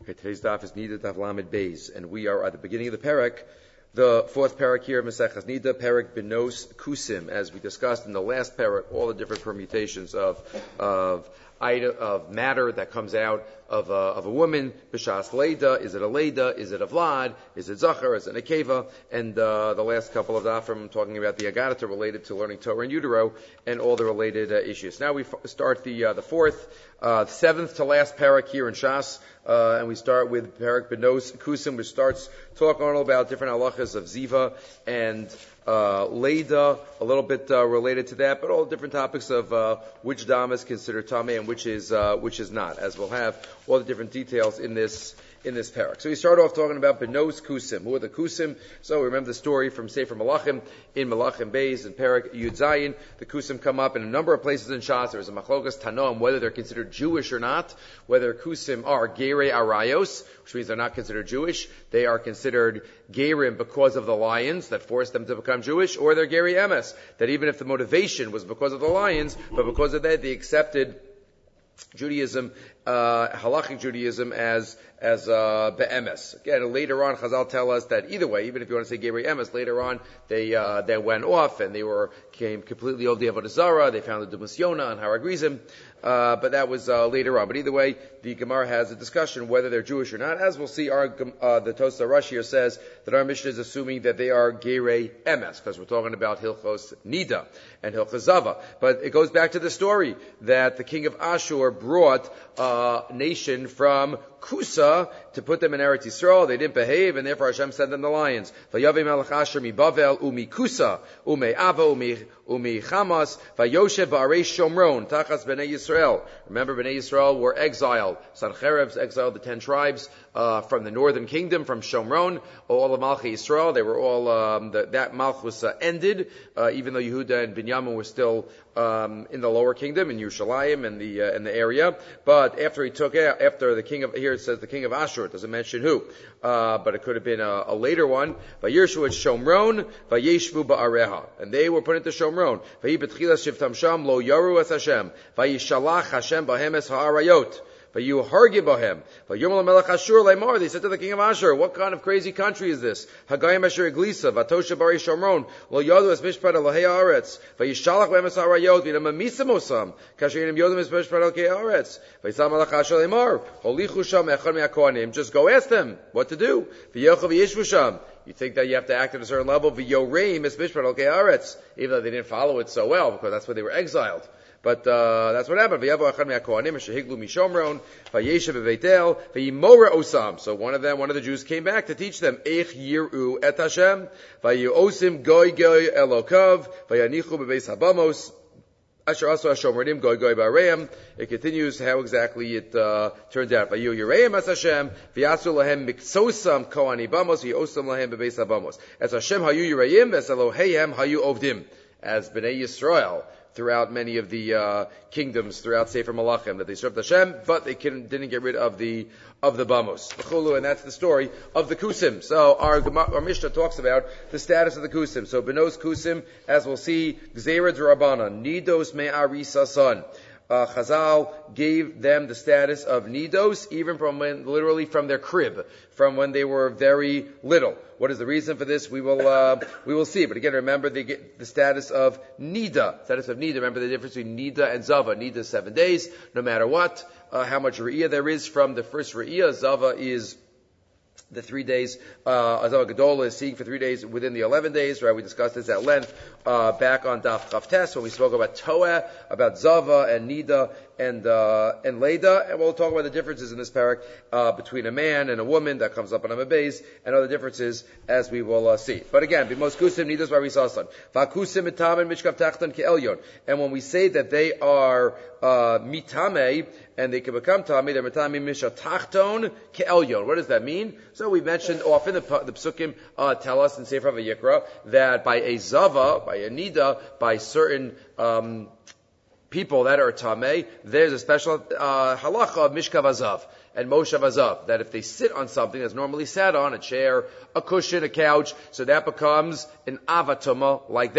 Okay, today's daf is Nida Daf Lamed Beis, and we are at the beginning of the parak, the fourth parak here of Maseches Nida, parak Benos Kusim, as we discussed in the last parak, all the different permutations of matter that comes out of a woman. B'shas Leida, is it a Leida? Is it a Vlad? Is it Zachar? Is it a Nekeva? And the last couple of dafim talking about the Agadata related to learning Torah in utero and all the related issues. Now we start the fourth, seventh to last parak here in Shas, and we start with parak Benos Kusim, which starts talking all about different halachas of Ziva and Leida, a little bit related to that, but all different topics of which dam is considered tamei and which is not, as we'll have all the different details in this parak. So we start off talking about Benos Kusim. Who are the Kusim? So we remember the story from Sefer Malachim, in Malachim Beis, and Parak Yud Zayin. The Kusim come up in a number of places in Shas. There's a machlokas Tanoim, whether they're considered Jewish or not, whether Kusim are Gerei Arayos, which means they're not considered Jewish. They are considered Gerim because of the lions that forced them to become Jewish, or they're Gerei Emes, that even if the motivation was because of the lions, but because of that, they accepted Judaism, halachic Judaism as be'emes. Again, later on, Chazal tell us that either way, even if you want to say Gerei Emes, later on they went off and they came completely over the Avodah Zarah. They found the Dumas Yonah and Haragrizim, but that was later on. But either way, the Gemara has a discussion whether they're Jewish or not. As we'll see, the Tosafos Rashi here says that our Mishnah is assuming that they are Gerei Emes, because we're talking about Hilchos Nida and Hilchos Zava. But it goes back to the story that the king of Ashur brought a nation from Kusa to put them in Eretz Yisrael. They didn't behave, and therefore Hashem sent them the lions. Vayavei melech Asher mi Bavel umi Kusa umi Ava umi Chamas vayoshev ba'arei Shomron tachas bnei Yisrael. Remember, bnei Yisrael were exiled. Sancherib exiled the 10 tribes from the northern kingdom, from Shomron. All of Malchei Yisrael, they were all that Malchus ended, even though Yehuda and Binyamin were still in the lower kingdom in Yerushalayim and the area. But after the king of, here it says the king of Ashur, it doesn't mention who, but it could have been a later one. Vayirshu et Shomron, vayeshvu ba'areha, and they were put into Shomron. Vayi betchilas shivtam sham lo yaru es Hashem, vayishalach Hashem bahem es ha'arayot. They said to the king of Ashur, what kind of crazy country is this? Hagayim Asher Iglisa, Vatosha Bari Shomron, Lo Yodu es Mishpat Elahei Haaretz, Vayishalach Be'emes Harayot, V'yinam Amisamosam, Kasher Yinim Yodum es Mishpat Elahei Haaretz, Vayisam Malach Asher Lemar, Holichu Sham Echad Me'akohanim, just go ask them what to do. V'yochav V'yishvu Sham. You think that you have to act at a certain level, V'yoreim es Mishpat Elahei Haaretz, even though they didn't follow it so well, because that's where they were exiled. But that's what happened. So one of the Jews came back to teach them. Et Hashem, vayiosim goy goy elokav, vayanichu bebeis habamos. Asher aso hashomranim goy goy ba'areim. It continues how exactly it turned out. Vayu yireim as Hashem, v'yasu lahem miksosam kohani bamos, v'yosam lahem bebeis habamos. As Hashem hayu yireim, as Eloheihem hayu ovdim. As Bnei Yisrael, throughout many of the kingdoms throughout Sefer Malachim, that they served Hashem, but they didn't get rid of the Bamos. And that's the story of the Kusim. So our Mishnah talks about the status of the Kusim. So Benos Kusim, as we'll see, Gzeira D'Rabbanan, Nidos Me'arisa son. Chazal gave them the status of nidos, even literally from their crib, from when they were very little. What is the reason for this? We will see. But again, remember they get the status of nida. Status of nida. Remember the difference between nida and zava. Nida is 7 days, no matter what, how much re'iyah there is from the first re'iyah. Zava is the 3 days, Azava Gedola is seeing for 3 days within the 11 days, right? We discussed this at length, back on Daf Chavtes when we spoke about Toeh, about Zava and Nida and Leida, and we'll talk about the differences in this parak, between a man and a woman that comes up on Amabeis, and other differences as we will see. But again, Bimos Kusim, Nidas Barisasan. Vakusim Mitam and Mishkav Tachton Ke'elyon. And when we say that they are, Mitame, and they can become Tami, they're Mitame Misha Tachton Ke'elyon. What does that mean? So we mentioned often the Psukim tell us in Sefer Vayikra that by a Zava, by a Nida, by certain people that are Tameh, there's a special halacha of Mishkav Azav and Moshav Azav, that if they sit on something that's normally sat on, a chair, a cushion, a couch, so that becomes an Avatuma like them.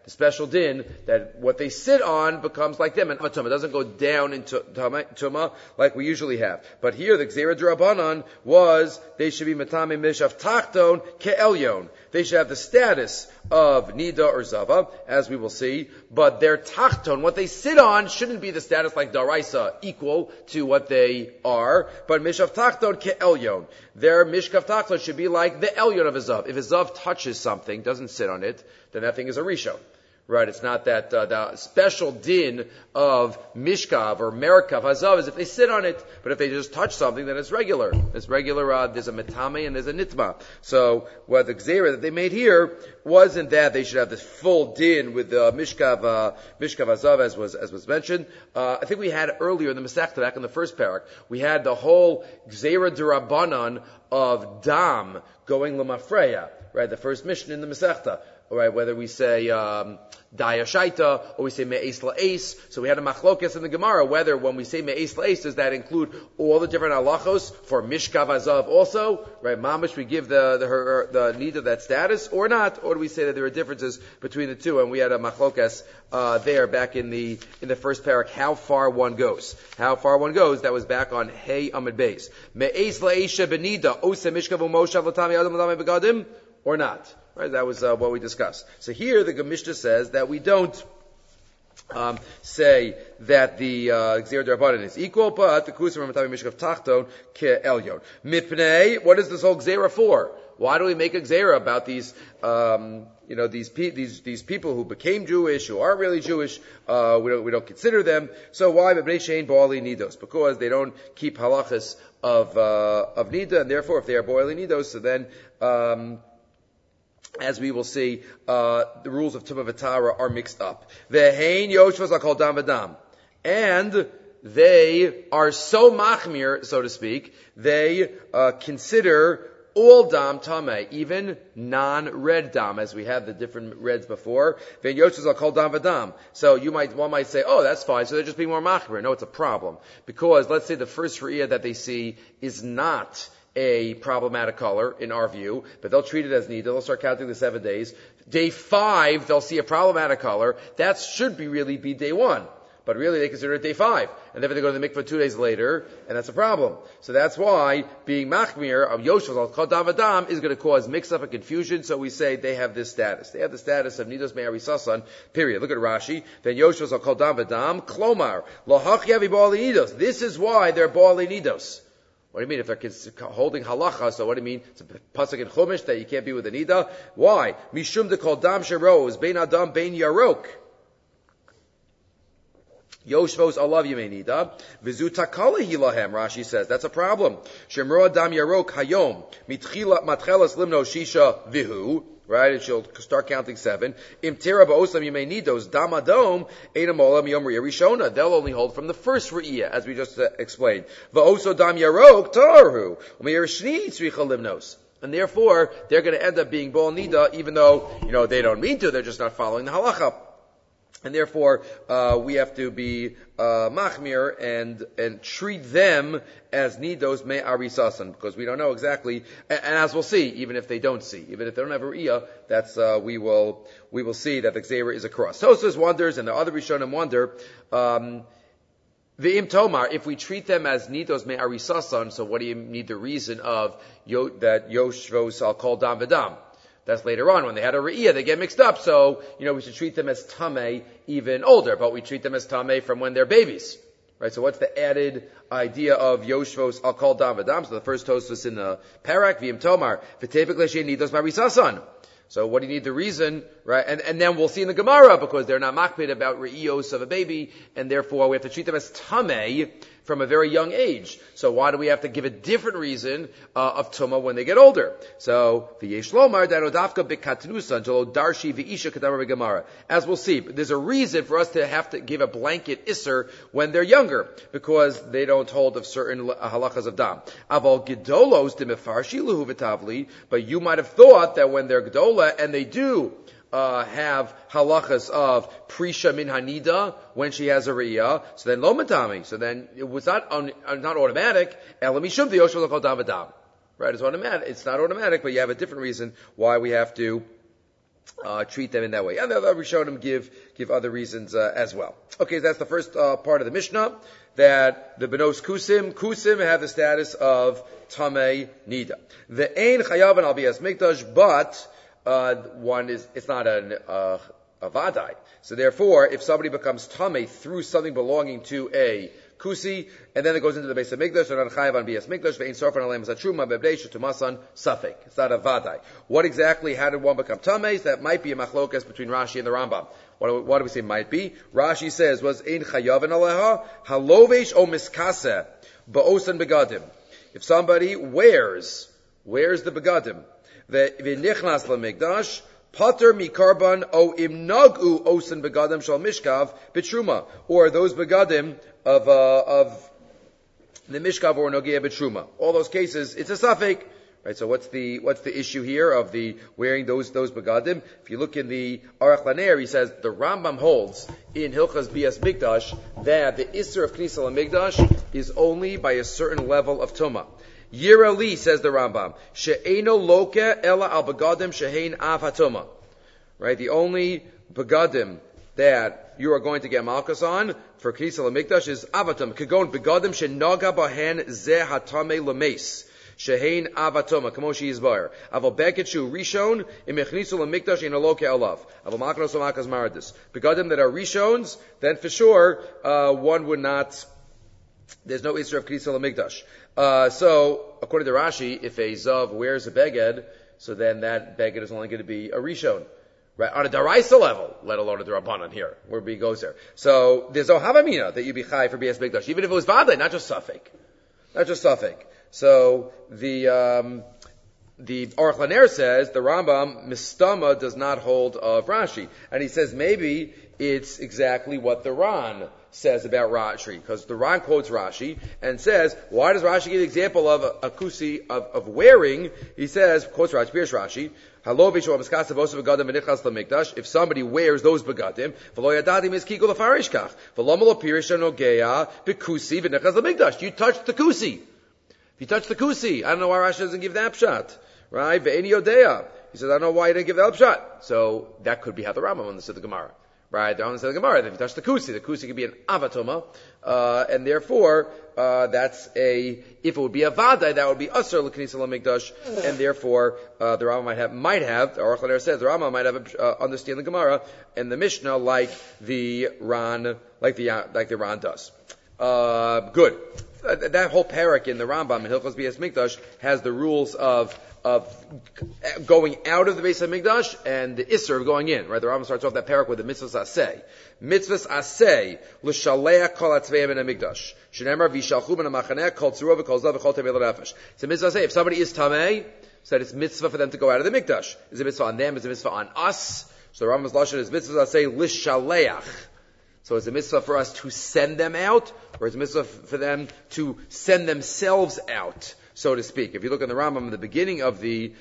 the special din that what they sit on becomes like them, and it doesn't go down into Tumah like we usually have. But here the Gzeira D'Rabbanan was they should be Matame Mishav Tachton Ke'elyon. They should have the status of Nida or Zava, as we will see, but their Tachton, what they sit on, shouldn't be the status like Daraisa, equal to what they are, but Mishav Tachton Ke'elyon. Their Mishkav Tachton should be like the Elyon of a Zav. If a Zav touches something, doesn't sit on it, then that thing is a Rishon. Right, it's not that the special din of Mishkav or Merikav Hazav is if they sit on it, but if they just touch something, then it's regular. It's regular, there's a Metame and there's a Nitma. So, what the Gzeira that they made here wasn't that they should have this full din with the Mishkav Hazav as was mentioned. I think we had earlier in the Masechta, back in the first parak, we had the whole Gzeira D'Rabbanan of Dam going L'Mafreya, right, the first mission in the Masechta. All right, whether we say Daya Shaita or we say Me'es La'es. So we had a machlokas in the Gemara whether when we say Me'es La'es, does that include all the different halachos for Mishkav Hazav also? Right, Mamish, we give the need of that status or not? Or do we say that there are differences between the two? And we had a machlokas there back in the first parak, how far one goes. How far one goes, that was back on Hey Amid Beis. Me'es La'es Benida, Ose Mishkav Umoshav Latami Adam Latami Begadim, or not? Right, that was what we discussed. So here the Gemishta says that we don't say that the Gzeira D'Rabbanan is equal, but the Kusar Matavi Mishkav Tachton Ke'elyon. Mipnei, what is this whole Gzeira for? Why do we make a Gzeira about these these people who became Jewish, who aren't really Jewish? We don't consider them. So why B'nei Shein Bo'ali Nidos? Because they don't keep halachas of Nida, and therefore if they are Bo'ali Nidos, so then as we will see, the rules of Tumah V'Tara are mixed up. Ve'hein Yoshvos Akol Dam V'Dam. And they are so machmir, so to speak, they consider all dam tameh, even non-red dam, as we had the different reds before. Ve'hein Yoshvos Akol Dam V'Dam. So one might say, oh, that's fine, so they're just being more machmir. No, it's a problem. Because let's say the first re'iyah that they see is not a problematic color in our view, but they'll treat it as nida. They'll start counting the 7 days. Day 5, they'll see a problematic color. That should really be day 1. But really they consider it day 5. And then they go to the mikveh 2 days later, and that's a problem. So that's why being machmir of Yoshvos al Dam V'Dam is going to cause mix-up and confusion, so we say they have this status. They have the status of Nidos Me'ari Sasan, period. Look at Rashi. Then Yoshvos al Dam V'Dam, Klomar, Lohach Yavi Ba'ali Nidos. This is why they're Ba'ali Nidos. What do you mean? If they're holding halacha, so what do you mean? It's a pasuk in Chumash that you can't be with a nida. Why? Mishum de kol dam sheroz, bein adam, bein yarok. Yoshvos alav yemei nida. Vizu takala hilahem, Rashi says. That's a problem. Shemro adam yarok hayom. Matchelas limno shisha vihu. Right? And she'll start counting 7. Im tira ba'osam yemei nidos, dam adom, einam olam yom riyah rishona. They'll only hold from the first riyah, as we just explained. Va'oso dam yarok, tarhu. Umeir shni tzricha limnos. And therefore, they're going to end up being ba'al nida, even though, they don't mean to, they're just not following the halacha. And therefore, we have to be machmir and treat them as nidos me arisasan, because we don't know exactly. And as we'll see, even if they don't see, even if they don't have a riyah, that's we will see that the gzeira is across. Tosfos wonders, and the other Rishonim wonder. The im tomar, if we treat them as nidos me arisasan, so what do you need the reason of that yoshvos al kol dam v'dam? That's later on. When they had a re'iyah, they get mixed up. So, we should treat them as tameh even older, but we treat them as tameh from when they're babies. Right? So what's the added idea of Yoshvos al kol dam v'dam? So the first toast was in the parak, v'im tomar, v'tevik l'shein nidos marisasan. So what do you need the reason, right? And then we'll see in the Gemara, because they're not makpid about re'iyos of a baby, and therefore we have to treat them as tameh from a very young age. So why do we have to give a different reason of tumah when they get older? So v'yesh lomar danodavka b'katnusa jalo darshi v'isha kadamar v'gemara. As we'll see, there's a reason for us to have to give a blanket isser when they're younger, because they don't hold of certain halachas of dam. Aval gedolos demifarshi luhu v'tavli. But you might have thought that when they're gedola and they do have halachas of prisha min hanida when she has a riyah, so then lo matami. So then it was not automatic. Elamishum the yoshvos al dam v'dam. Right? It's automatic. It's not automatic, but you have a different reason why we have to treat them in that way. And the other Rishonim give other reasons as well. Okay, so that's the first part of the Mishnah, that the Benos Kusim have the status of Tamei Nida. The Ein Chayav and Albias Mikdash, but it's not a Vadai. So therefore, if somebody becomes Tamei through something belonging to a Kusi, and then it goes into the base of Mikdash, so not Chayav on Bias Mikdash, Ve'in Sarfan Alem Zatruma, Bebdei, Tumasan, Safek. It's not a Vadai. What exactly, how did one become Tameis? That might be a machlokas between Rashi and the Rambam. What do we say might be? Rashi says, was Ein Chayav and Aleha, Halovesh o Miskase, Ba'osan Begadim. If somebody wears the Begadim, the V'nichnas LaMikdash, Pater mikarban o imnagu osen begadim shal mishkav bitruma, or those begadim of the mishkav or nogia bitruma. All those cases, it's a suffix, right? So what's the issue here of the wearing those begadim? If you look in the Aruch Laner, he says the Rambam holds in Hilchas Bias Mikdash that the Isser of Knisa LaMikdash is only by a certain level of tuma. Yirali, says the Rambam, she'eno loke ela al begadim shehein av hatoma. Right? The only begadim that you are going to get malchus on for Knisa LaMikdash is avatom. Kagon begadim shenaga bahen ze hatame lameis. Shehein avatoma, kamoshi yizbar. Aval beketshu rishon im echnisu LaMikdash in loke alav. Aval makros makas maradis. Begadim that are rishons, then for sure, one would not, there's no Isra of Knisa LaMikdash. So, according to Rashi, if a Zav wears a beged, so then that beged is only going to be a Rishon. Right? On a Daraisa level, let alone a Darabanan here, where B goes there. So, there's no Havamina that you'd be Chai for BS Mikdash, even if it was Vadai, not just Safek. So, the Aruch Laner says, the Rambam, Mistama does not hold of Rashi. And he says maybe it's exactly what the Ran says about Rashi, because the Ran quotes Rashi and says, why does Rashi give the example of a kusi of wearing? He says, quotes Rashi, Pirush Rashi, if somebody wears those begadim, you touch the kusi. If you touch the kusi, I don't know why Rashi doesn't give that pshat. Right? He says, I don't know why he didn't give that pshat. So that could be how the Rambam understood the Gemara. Right? The Rambam said the Gemara, that if you touch the kusi could be an avatoma, and therefore, if it would be a vadai, that would be asr l'knisa l'mikdash, and therefore, the Rambam might have, the Aruch Laner says, the Rambam might have, understand the Gemara and the Mishnah like the Ran does. Good. That whole parak in the Rambam in Hilchos Bias Mikdash has the rules of going out of the base of Mikdash and the Isser of going in. Right? The Rambam starts off that parak with the mitzvahs aseh. Mitzvahs aseh l'shaleach kol atzveim in Mikdash. Shenemar v'yishalchu ben hamachaneh kol tzurah v'kol zav v'kol tevei l'nefesh. It's a mitzvah aseh. If somebody is tamei, so that it's mitzvah for them to go out of the Mikdash. Is it mitzvah on them? Is it mitzvah on us? So the Rambam's lashon is mitzvahs aseh l'shaleach. So is it mitzvah for us to send them out, or is it mitzvah for them to send themselves out, so to speak? If you look in the Rambam in the beginning of the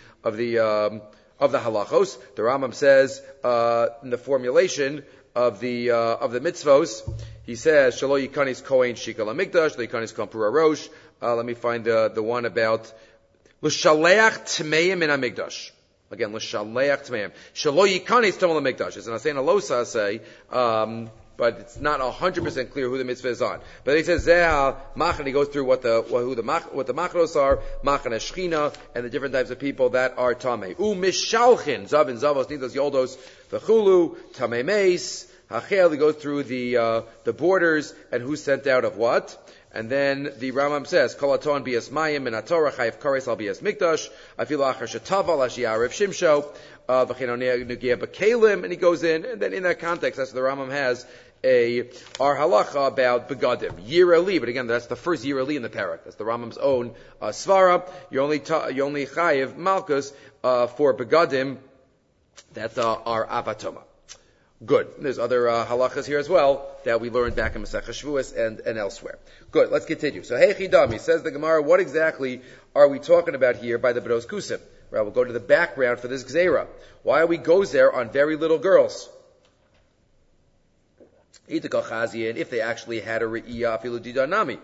halachos, the Rambam says in the formulation of the mitzvos, he says shelo yikanis kohen shikal hamikdash, lo yikanis kampura rosh. Let me find the one about l'shaleach tmeim in hamikdash. Again, l'shaleach tmeim shelo yikanis tomel hamikdash. It's an asay alosa asay. But it's not 100% clear who the mitzvah is on. But he says Zeh Machan. He goes through what the machros are, Machan Shechina, and the different types of people that are tamei. Mishalchin Zavin Zavos Nidos Yoldos V'chulu Tamei Meis Hachel. He goes through the borders and who's sent out of what. And then the Rambam says, Kolaton bias mayim min haTorah chayiv kares al bias mikdash. Afilu achar shetaval ashiyariv shimsho. V'chinonei nugia b'kelim. And he goes in, and then in that context, that's what the Rambam has our halacha about begadim. Yirali, but again, that's the first Yirali in the parak. That's the Rambam's own svara. You only chayiv malchus for begadim that are avatoma. Good. There's other halachas here as well that we learned back in Masechah Shavuos and elsewhere. Good. Let's continue. So, hey Chidami, says the Gemara, what exactly are we talking about here by the Benos Kusim? Right, we'll go to the background for this Gzeira. Why we goes there on very little girls? If they actually had a Re'iyah Afilu Didanami.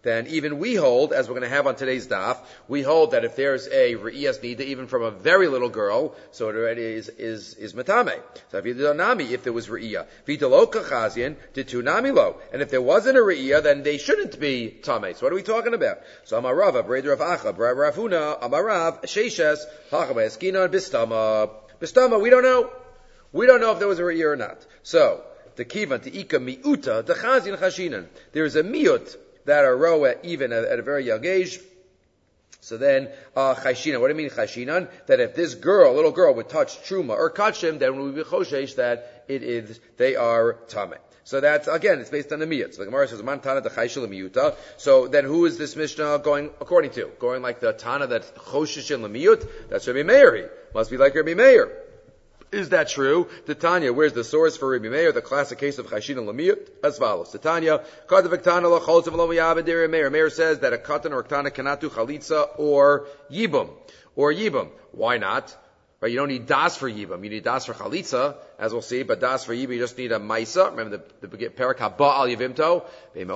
then even we hold, as we're going to have on today's daf, we hold that if there's a re'iyas nida, even from a very little girl, so it already is matame. So if you did nami, if there was re'iyah, v'italo kachazien, did tu nami lo, and if there wasn't a re'iyah, then they shouldn't be tame. So what are we talking about? So Amarav, Breder of Acha, Ravuna, Amarav, Sheshes, Hachaba Eskina, Bistama. Bistama, we don't know. We don't know if there was a re'iyah or not. So, the kivan, the ika miuta, the chazin chashinan. There is a miut that are roa even at a very young age. So then, chashinan. What do you mean chashinan? That if this girl, little girl, would touch truma or kachim, then we would be choshesh that they are tameh. So that's, again, it's based on the miyut. So the Gemara says, Man Tana the Chayshel Miyuta. So then who is this Mishnah going according to? Going like the Tana that's Choshesh in Lemiyut? That's Rabbi Meir. Must be like Rabbi Meir. Is that true? The Tanya, where's the source for Rabbi Meir? The classic case of Chayshin and Lemiyut? As follows. The Tanya, Meir says that a katan or a ktana cannot do chalitza or yibum. Why not? Right, you don't need das for yibam. You need das for chalitza, as we'll see. But das for yibam, you just need a maisa. Remember the perak haba al yivimto.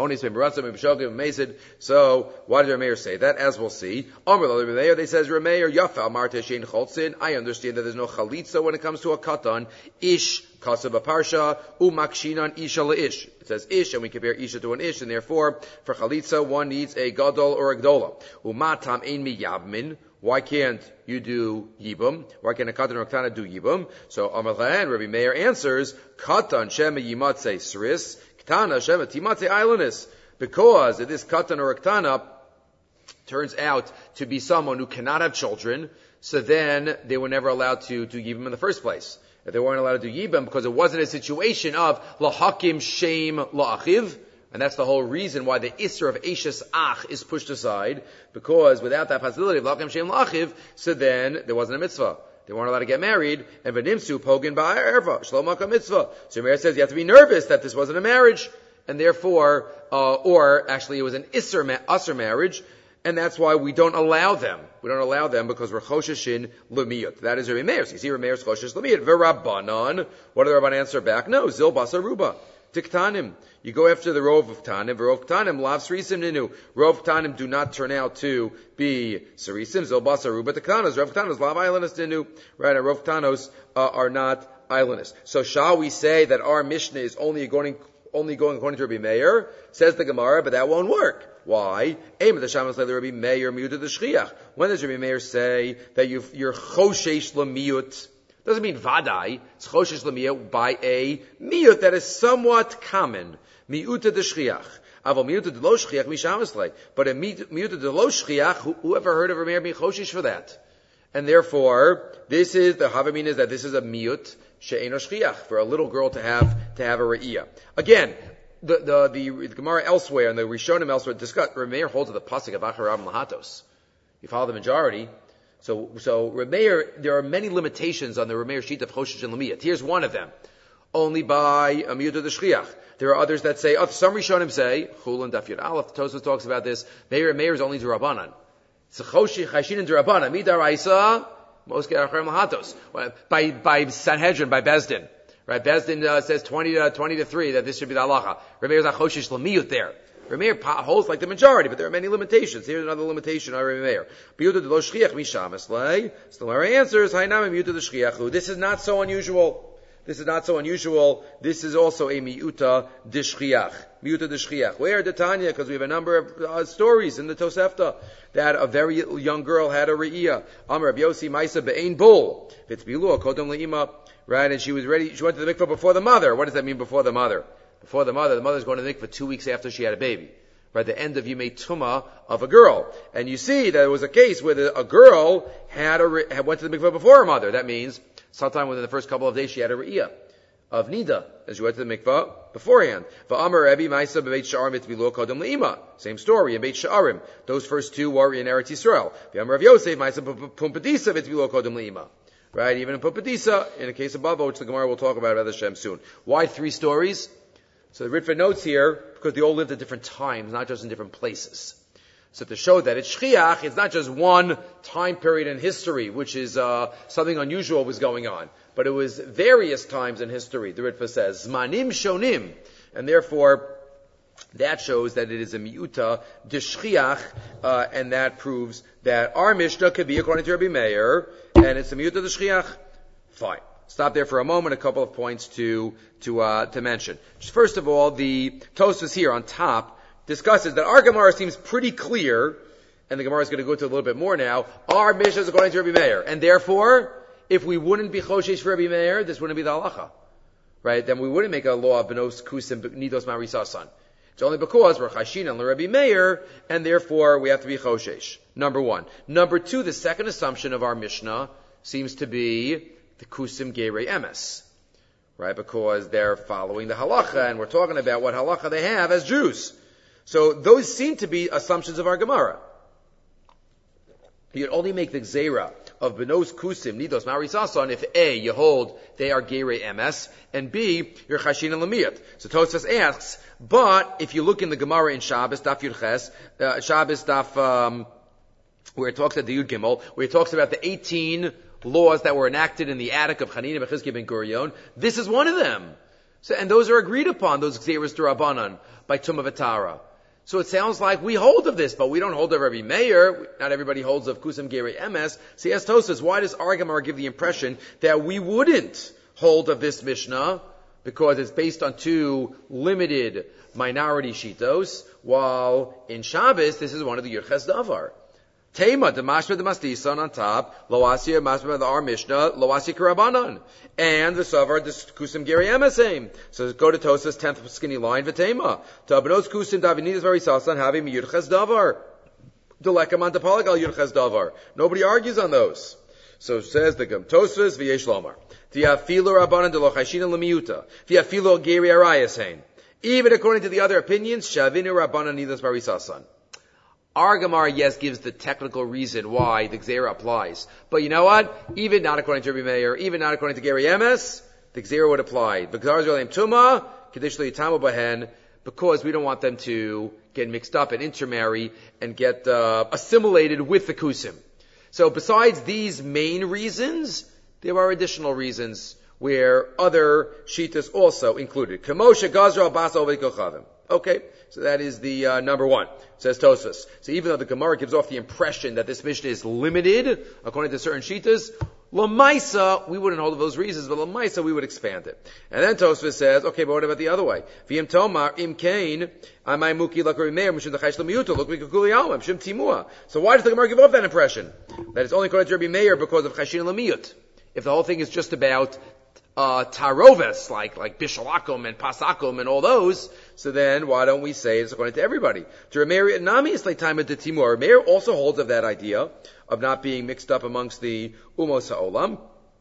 So why did Rameir say that? As we'll see, they says Rameir yafa marte shein cholzin. I understand that there's no chalitza when it comes to a katan. Ish kasav parsha umakshinan isha leish. It says ish, and we compare isha to an ish, and therefore for chalitza one needs a gadol or a gdola. Umatam ein mi yabmin. Why can't you do yibum? Why can't a katan or a ktana do yibum? So Amalhan, Rabbi Meir answers, katan shema yimatze sris, ktana shema timatze ailanis. Because if this katan or a ktana turns out to be someone who cannot have children, so then they were never allowed to do yibum in the first place. If they weren't allowed to do yibum because it wasn't a situation of lahakim shem la'achiv, and that's the whole reason why the Isser of Eishes Ach is pushed aside, because without that possibility of Lakim Shem Lachiv, so then there wasn't a mitzvah. They weren't allowed to get married, and V'nimsu Pogin Ba'erva, Shlomaka mitzvah. So Meir says you have to be nervous that this wasn't a marriage, and therefore, or actually it was an Isser marriage, and that's why we don't allow them. We don't allow them because we're Chosheshin Lumiyut. That is Rabbi Meir. So you see Rabbi Meir's Choshesh Lumiyut. V'Rabbanan. What do the Rabbanan answer back? No, Zil Basa Ruba. Tiktanim. You go after the Rov of Tanim. Rov Tanim, Lav Srisim Ninu. Rov Tanim do not turn out to be Srisim, Zilbasa Ruba Tiktanos. Rov Tanos, Lav Islandist Ninu. Right, and Rov Tanos are not islandists. So shall we say that our Mishnah is only going according to Rabbi Meir? Says the Gemara, but that won't work. Why? When does Rabbi Meir say that you're Choshesh Lemiyut? Doesn't mean vadai. It's choshesh l'miyut by a miyut that is somewhat common. Miyuta de shchiach. Aval miyuta de lo shchiach mishamaslei. But a miyuta de lo shchiach, whoever heard of Rameir being choshesh for that? And therefore, this is, the Havamina is that this is a miyut she'eno shchiach, for a little girl to have a re'iyah. Again, the Gemara elsewhere, and the Rishonim elsewhere discuss, Rameir holds to the pasuk of Acharam Lahatos. You follow the majority. So Rameir, there are many limitations on the Rameir sheet of Choshesh and Lemiyat. Here's one of them. Only by a miyut of the shchiach. There are others that say, some Rishonim say, Chulun Daf Yud Aleph, Tosfos talks about this, Meir is only D'Rabbanan. It's a Choshesh, Chashin and D'Rabbanan. Midaraisa, Moske Acharem Lahatos. By Sanhedrin, by Bezdin. Right, Bezdin says 20 to 3 that this should be the halacha. Rameir is a Choshesh Lemiyut there. Rameir holds like the majority, but there are many limitations. Here's another limitation on Rameir. Biyuta de lo shchiach mishameslei. So the Gemara answers, Hainam biyuta de shchiachu. This is not so unusual. This is also a miyuta de shchiach. Miyuta de shchiach. Where the Tanya? Because we have a number of stories in the Tosefta that a very young girl had a re'iyah. Amar Rabbi Yossi Maisa be'ein bull. V'tzbilu kodom le'ima. Right, and she was ready. She went to the mikvah before the mother. What does that mean before the mother? Before the mother's going to the mikvah 2 weeks after she had a baby. Right, the end of Yimei Tumah of a girl. And you see that it was a case where a girl went to the mikvah before her mother. That means sometime within the first couple of days she had a re'iyah of Nida, as she went to the mikvah beforehand. Va'amar Rebbe Maisa b'Beit Sha'arim v'tbilu kodem le'ima. Same story in Beit Sha'arim. Those first two were in Eretz Yisrael. V'amar Rav Yosef Maisa b'Pumpadisa v'tbilu kodem le'ima. Right, even in Pumpadisa, in the case of Bava, which the Gemara will talk about Hashem soon. Why 3 stories? So the Ritva notes here, because they all lived at different times, not just in different places. So to show that it's shchiach, it's not just one time period in history, which is something unusual was going on, but it was various times in history. The Ritva says, Zmanim shonim, and therefore That shows that it is a miuta d'shchiach, and that proves that our Mishnah could be according to Rabbi Meir, and it's a miuta d'shchiach. Fine. Stop there for a moment. A couple of points to mention. Just first of all, the Tosfos here on top discusses that our Gemara seems pretty clear, and the Gemara is going to go to a little bit more now. Our Mishnah is according to Rabbi Meir, and therefore, if we wouldn't be choshesh for Rabbi Meir, this wouldn't be the halacha, right? Then we wouldn't make a law of benos kusim nidos marisasan. It's only because we're chashin and Rabbi Meir, and therefore we have to be choshesh. Number one. Number two, the second assumption of our Mishnah seems to be the kusim gerei emes, right? Because they're following the halacha, and we're talking about what halacha they have as Jews. So those seem to be assumptions of our Gemara. You'd only make the gzeira of benos kusim nidos marisasan if A, you hold they are gerei emes, and B, you're chashin and lamiyat. So Tosfos asks, but if you look in the Gemara in Shabbos, Daf Yud Ches, Shabbos Daf, where it talks about the Yud Gimel, where it talks about the 18 laws that were enacted in the attic of Chanina ben Chizkiya ben Gurion, this is one of them. So, and those are agreed upon, those gzeiros d'Rabbanan, by Tumah V'Tara. So it sounds like we hold of this, but we don't hold of Rabbi Meir. Not everybody holds of Kusam Gerei Emes. So he asks Tosfos, why does our Gemara give the impression that we wouldn't hold of this Mishnah? Because it's based on two limited minority shitos, while in Shabbos, this is one of the Yurches Davar. Tema, the Mashma, the Mastisan on top, Loasia, Mashma, the our Mishnah, Loasia Karabanan. And the Savar, the Kusim Geri Emesaim. So go to Tosfos 10th skinny line, Vatema. Tabanos Kusim Davinidas Varisasan, having Yurches Davar. Delekaman Tapalagal Yurches Davar. Nobody argues on those. So says the Gem Tosfos, V'yesh Lomar. V'yafilo Rabbanan de Lochashina Lemiuta. V'yafilo Geri Arayasain. Even according to the other opinions, Shavinu Rabbanan Nidas Varisasan. Our Gemara, yes, gives the technical reason why the Gzeira applies. But you know what? Even not according to Rabbi Meir, even not according to Geri Emes, the Gzeira would apply. Because we don't want them to get mixed up and intermarry and get assimilated with the Kusim. So besides these main reasons, there are additional reasons where other Shitas also included. Kamosha Gazra Basa Oved Kochavim. Okay, so that is the number one, says Tosfos. So even though the Gemara gives off the impression that this Mishnah is limited, according to certain Shitas, Lamaisa, we wouldn't hold of those reasons, but Lamaisa, we would expand it. And then Tosfos says, okay, but what about the other way? V'im tomar, im kain, amai muki lakari meir, mishum d'chaysh l'miyuta, look mikukuli alma, mishum timua. So why does the Gemara give off that impression? That it's only according to Rabbi Meir because of chayshin l'miyut. If the whole thing is just about taroves, like bishalakum and pasakum and all those, so then why don't we say it's according to everybody? To Rameir Nami is like time of the Timur. Rameir also holds of that idea of not being mixed up amongst the Umos HaOlam.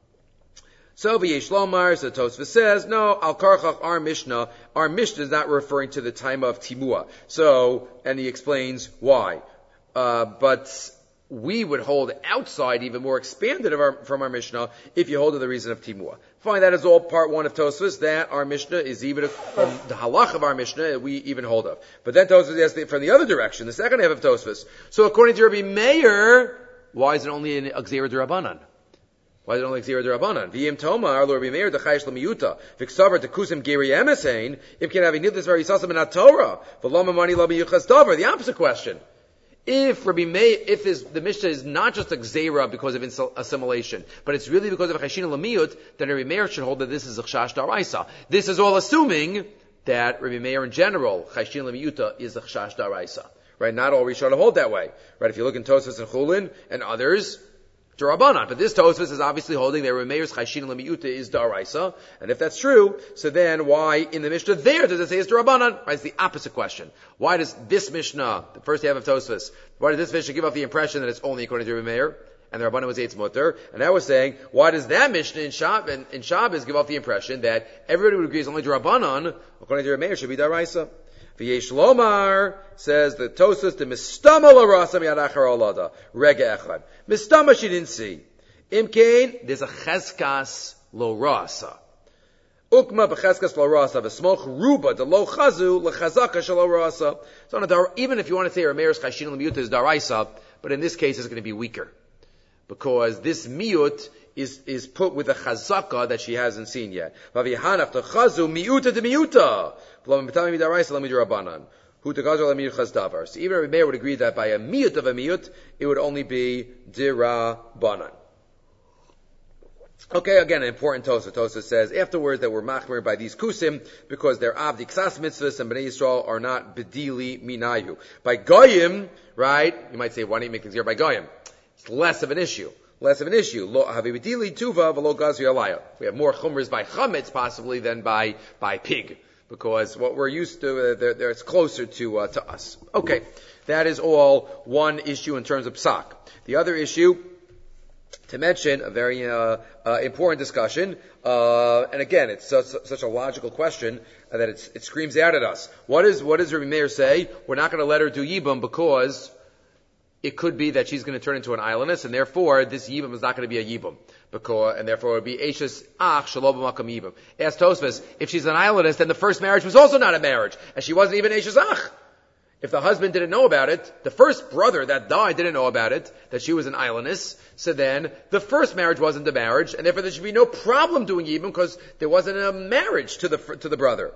So V'yesh Lomar, so Tosfos says, no, Al Karchach, our Mishnah is not referring to the time of Timua. So, and he explains why. But we would hold outside, even more expanded from our Mishnah, if you hold to the reason of Timua. Fine, that is all part one of Tosfos, that our Mishnah is even, from the halach of our Mishnah, we even hold of. But then Tosfos asks from the other direction, the second half of Tosfos. So according to Rabbi Meir, why is it only an Gzeira d'Rabbanan? Why is it only Gzeira d'Rabbanan? V'yim tomar, Rabbi Meir, d'chayish l'miyuta, v'ksavar t'kusim geri emesein, im ken avi nidlis v'risasam in ha-Torah, v'lama mani la b'yuchas davar. The opposite question. If Rabbi Meir, the Mishnah is not just a Gzeira because of assimilation, but it's really because of Chashin Lamiyut, then Rabbi Meir should hold that this is a Chash Daraisa. This is all assuming that Rabbi Meir in general, Chashin Lamiyuta, is a Chash Daraisa. Right? Not all Rishonim hold that way. Right? If you look in Tosfos and Chulin and others, D'Rabbanan. But this Tosfos is obviously holding that Rabbi Meir's Chashin Lamiyuta is Daraisa. And if that's true, so then why in the Mishnah there does it say it's D'Rabbanan? Right? It's the opposite question. Why does this Mishnah, the first half of Tosfos, why does this Mishnah give off the impression that it's only according to Rabbi Meir? And the Rabbanan was Eitz Mutter. And now we're saying, why does that Mishnah in Shabbos give off the impression that everybody would agree it's only D'Rabbanan, according to Rabbi Meir, should be Daraisa? V'yesh Lomar, says the Tosfos, the Mistama l'rasa mi'adachar olada. Rega echad. Mistama she didn't see. Imkain, there's a cheskas lo rasa. Ukma b'cheskas lo rasa, v'smoch ruba de lo chazu l'chazaka shelo rasa. So even if you want to say Rameir's chashin l'miyut is daraisa, but in this case it's going to be weaker. Because this miyut is put with a chazaka that she hasn't seen yet. Vavihanach techazu miuta de miuta. So even a mayor would agree that by a miut of a miut, it would only be dirabanan. Okay, again, an important Tosa. Tosa says afterwards that we're machmir by these kusim because they're avdi ksas mitzvahs and Bnei Yisrael are not bedili minayu. By goyim, right? You might say, why don't you make things here by goyim? It's less of an issue. Lo havi bedili tuva v'lo gazri alaya. We have more chumras by chametz possibly than by pig. Because what we're used to, it's closer to us. Okay, that is all one issue in terms of psak. The other issue to mention, a very important discussion, and again, it's such a logical question that it screams out at us. What does Rabbi Meir say? We're not going to let her do yibum because it could be that she's going to turn into an islandess, and therefore this yibum is not going to be a yibum. And therefore it would be Eishes Ach Shelo B'Makam Yibum. Ask Tosfos, if she's an islandess, then the first marriage was also not a marriage, and she wasn't even Eishes Ach. If the husband didn't know about it, the first brother that died didn't know about it, that she was an islandess, so then the first marriage wasn't a marriage, and therefore there should be no problem doing Yibum because there wasn't a marriage to the brother.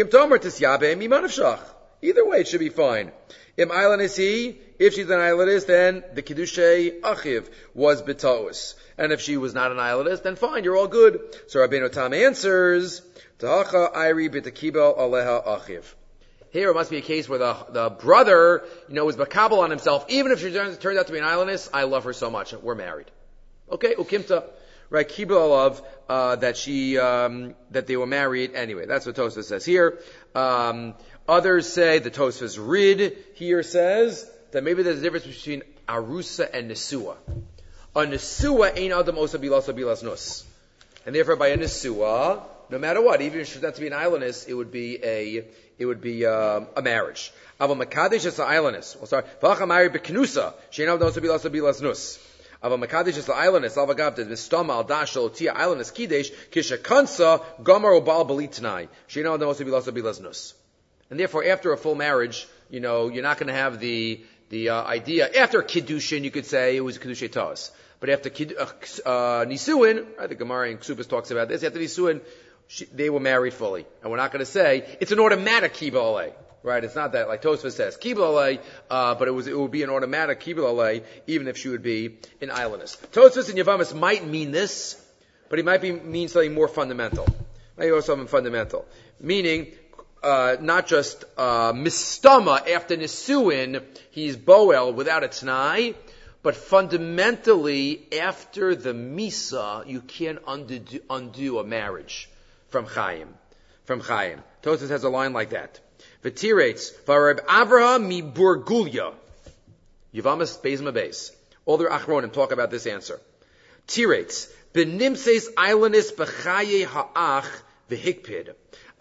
Either way, it should be fine. Im islandess if she's an islandess, then the Kiddushay Achiv was B'Taus. And if she was not an islandess, then fine, you're all good. So Rabbeinu Tam answers, Ta'acha Ayri B'Takibel Aleha Achiv. Here it must be a case where the brother, was makabel on himself. Even if she turns out to be an islandess, I love her so much. We're married. Okay, ukimta. Right, kibel alav, that they were married anyway. That's what Tosfos says here. Others say, the Tosfos Rid here says, that maybe there's a difference between arusa and nesua. A nesua ain't adam osa bilas nus. And therefore by a nesua, no matter what, even if she turns out to be an islandess, it would be a marriage. Ava makadesh is an islandess. V'acha mari beknusa. She ain't adam osa bilas nus. Ava makadesh is an islandess. Alva gavta mistama al dashel tia islandess kidesh kisha kansa gamar obal balitnai. She ain't adam osa bilas nus. And therefore, after a full marriage, you're not going to have the idea. After Kiddushin, you could say it was Kiddushay Taz. But after Nisuin, right, the Gemara in Ksubas talks about this, after Nisuin, they were married fully. And we're not going to say, it's an automatic Kibel Alei. Right? It's not that, like Tosfos says, Kibel Alei, but it would be an automatic Kibel Alei, even if she would be an islandess. Tosfos and Yavamas might mean this, but he might mean something more fundamental. Maybe also something fundamental. Meaning, not just mistama after nisuin, he's boel without a t'nai, but fundamentally after the misa, you can't undo a marriage from Chaim. Tosfos has a line like that. V'tirates v'Reb Avraham mi Burgulya. Yavamas Beis Mabes. All the Achronim talk about this answer. Tirates benimses islandis b'chaye ha'ach v'hikpid.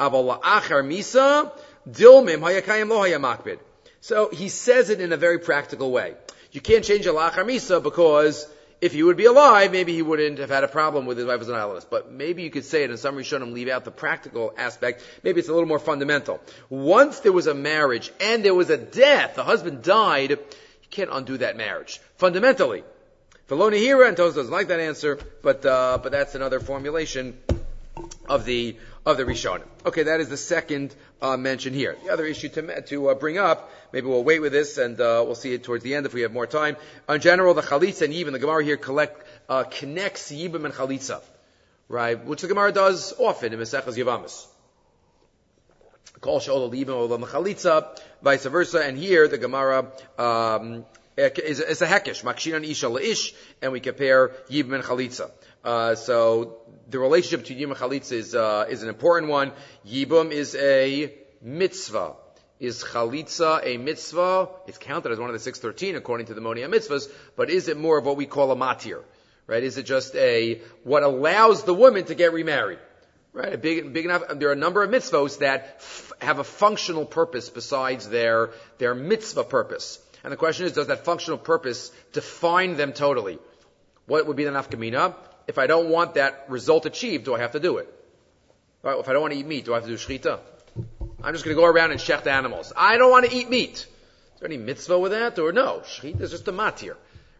So he says it in a very practical way. You can't change a la'achar misa because if he would be alive, maybe he wouldn't have had a problem with his wife as an islandess. But maybe you could say it, and some Rishonim leave out the practical aspect. Maybe it's a little more fundamental. Once there was a marriage and there was a death, the husband died, you can't undo that marriage. Fundamentally. Feloni Hira, and Tosfos doesn't like that answer, but that's another formulation of the Rishonim. Okay, that is the second mention here. The other issue to bring up, maybe we'll wait with this and we'll see it towards the end if we have more time. In general, the Chalitza and Yibam, the Gemara here connects Yibam and Chalitza, right? Which the Gemara does often in Maseches Yavamas. Kol she'ol Yibam olam Chalitza, vice versa. And here the Gemara is a hekesh, makshinan isha leish, and we compare Yibam and Chalitza. So the relationship between Yibam and Chalitza is an important one. Yibam is a mitzvah. Is Chalitza a mitzvah? It's counted as one of the 613 according to the Moni HaMitzvahs, but is it more of what we call a matir? Right? Is it just what allows the woman to get remarried? Right? Big enough. There are a number of mitzvahs that have a functional purpose besides their mitzvah purpose. And the question is, does that functional purpose define them totally? What would be the nafkamina? If I don't want that result achieved, do I have to do it? Right? If I don't want to eat meat, do I have to do shechita? I'm just going to go around and shecht animals. I don't want to eat meat. Is there any mitzvah with that? Or no? Shechita is just a matir.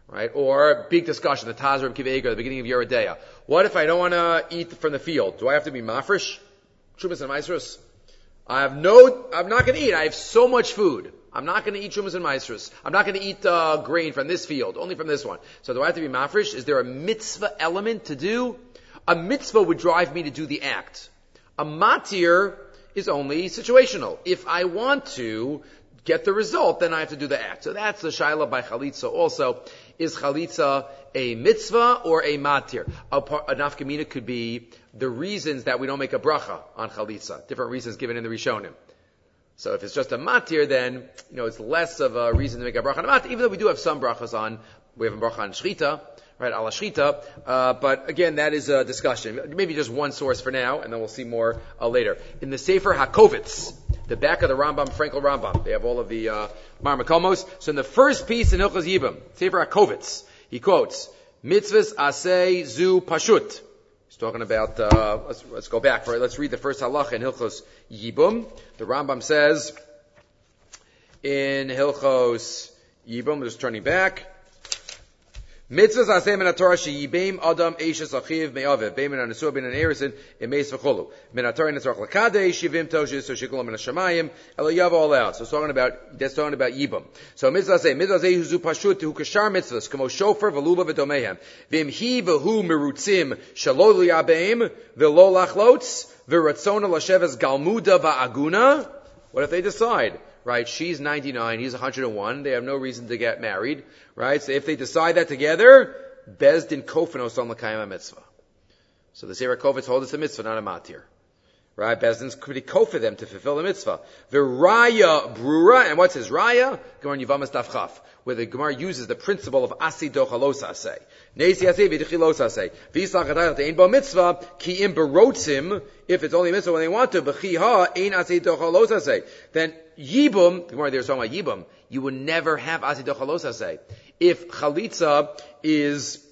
right? Or big discussion, the Taz Reb Kiva Eiger, the beginning of Yoreh De'ah. What if I don't want to eat from the field? Do I have to be mafresh? Trumas and maasros? I'm not going to eat. I have so much food. I'm not going to eat trumas and maasros. I'm not going to eat grain from this field, only from this one. So do I have to be mafresh? Is there a mitzvah element to do? A mitzvah would drive me to do the act. A matir is only situational. If I want to get the result, then I have to do the act. So that's the shaila by chalitza also. Is chalitza a mitzvah or a matir? A nafkamina could be the reasons that we don't make a bracha on chalitza. Different reasons given in the Rishonim. So if it's just a matir, then, it's less of a reason to make a bracha on a matir, even though we do have some brachas we have a bracha on shchita, right, ala shchita, but again, that is a discussion. Maybe just one source for now, and then we'll see more later. In the Sefer HaKovitz, the back of the Rambam, Frankel Rambam, they have all of the Marmakomos. So in the first piece in Hilchos Yibam, Sefer HaKovitz, he quotes, Mitzvahs aseh zu pashut. He's talking about, let's go back, let's read the first halacha in Hilchos Yibam. The Rambam says, in Hilchos Yibam, we're just turning back, Mitzvahs aseh min haTorah sheyibeim adam eishes achiv me'aviv beim min hanesua bin hanerisin emeis v'cholu min haTorah netzarach l'kadesh shivim toshis so shikulam min hashamayim elo yavo all out. So that's talking about Yibam. So mitzvahs aseh huzu pashut hu kashar mitzvahs kamo shofar v'lulav v'domehem v'im hi v'hu merutzim shalo liyabeim v'lo lachlotz v'ratzona lasheves galmuda va'aguna. What if they decide? Right, she's 99, he's 101, they have no reason to get married, right? So if they decide that together, Bezdin Kofanos on L'Kayim mitzvah. So the Sefer Kovitz holds it's a mitzvah, not a matir. Right, Bezdin's pretty kofa them to fulfill the mitzvah. The Raya Brura, and what's his Raya? Gemara Yivamas Daf Chaf, where the Gemara uses the principle of Asi Dochalos Aseh. Neisi Aseh V'Dichilos Aseh. V'Yisach Atayach Te'ein Bo Mitzvah, Ki Im Berotzim, if it's only mitzvah when they want to, B'Chi Ha, Ein Aseh Dochalos Aseh. Then Yibum, the Gemara there is talking about Yibum, you would never have Asi Dochalos Aseh. If Chalitza is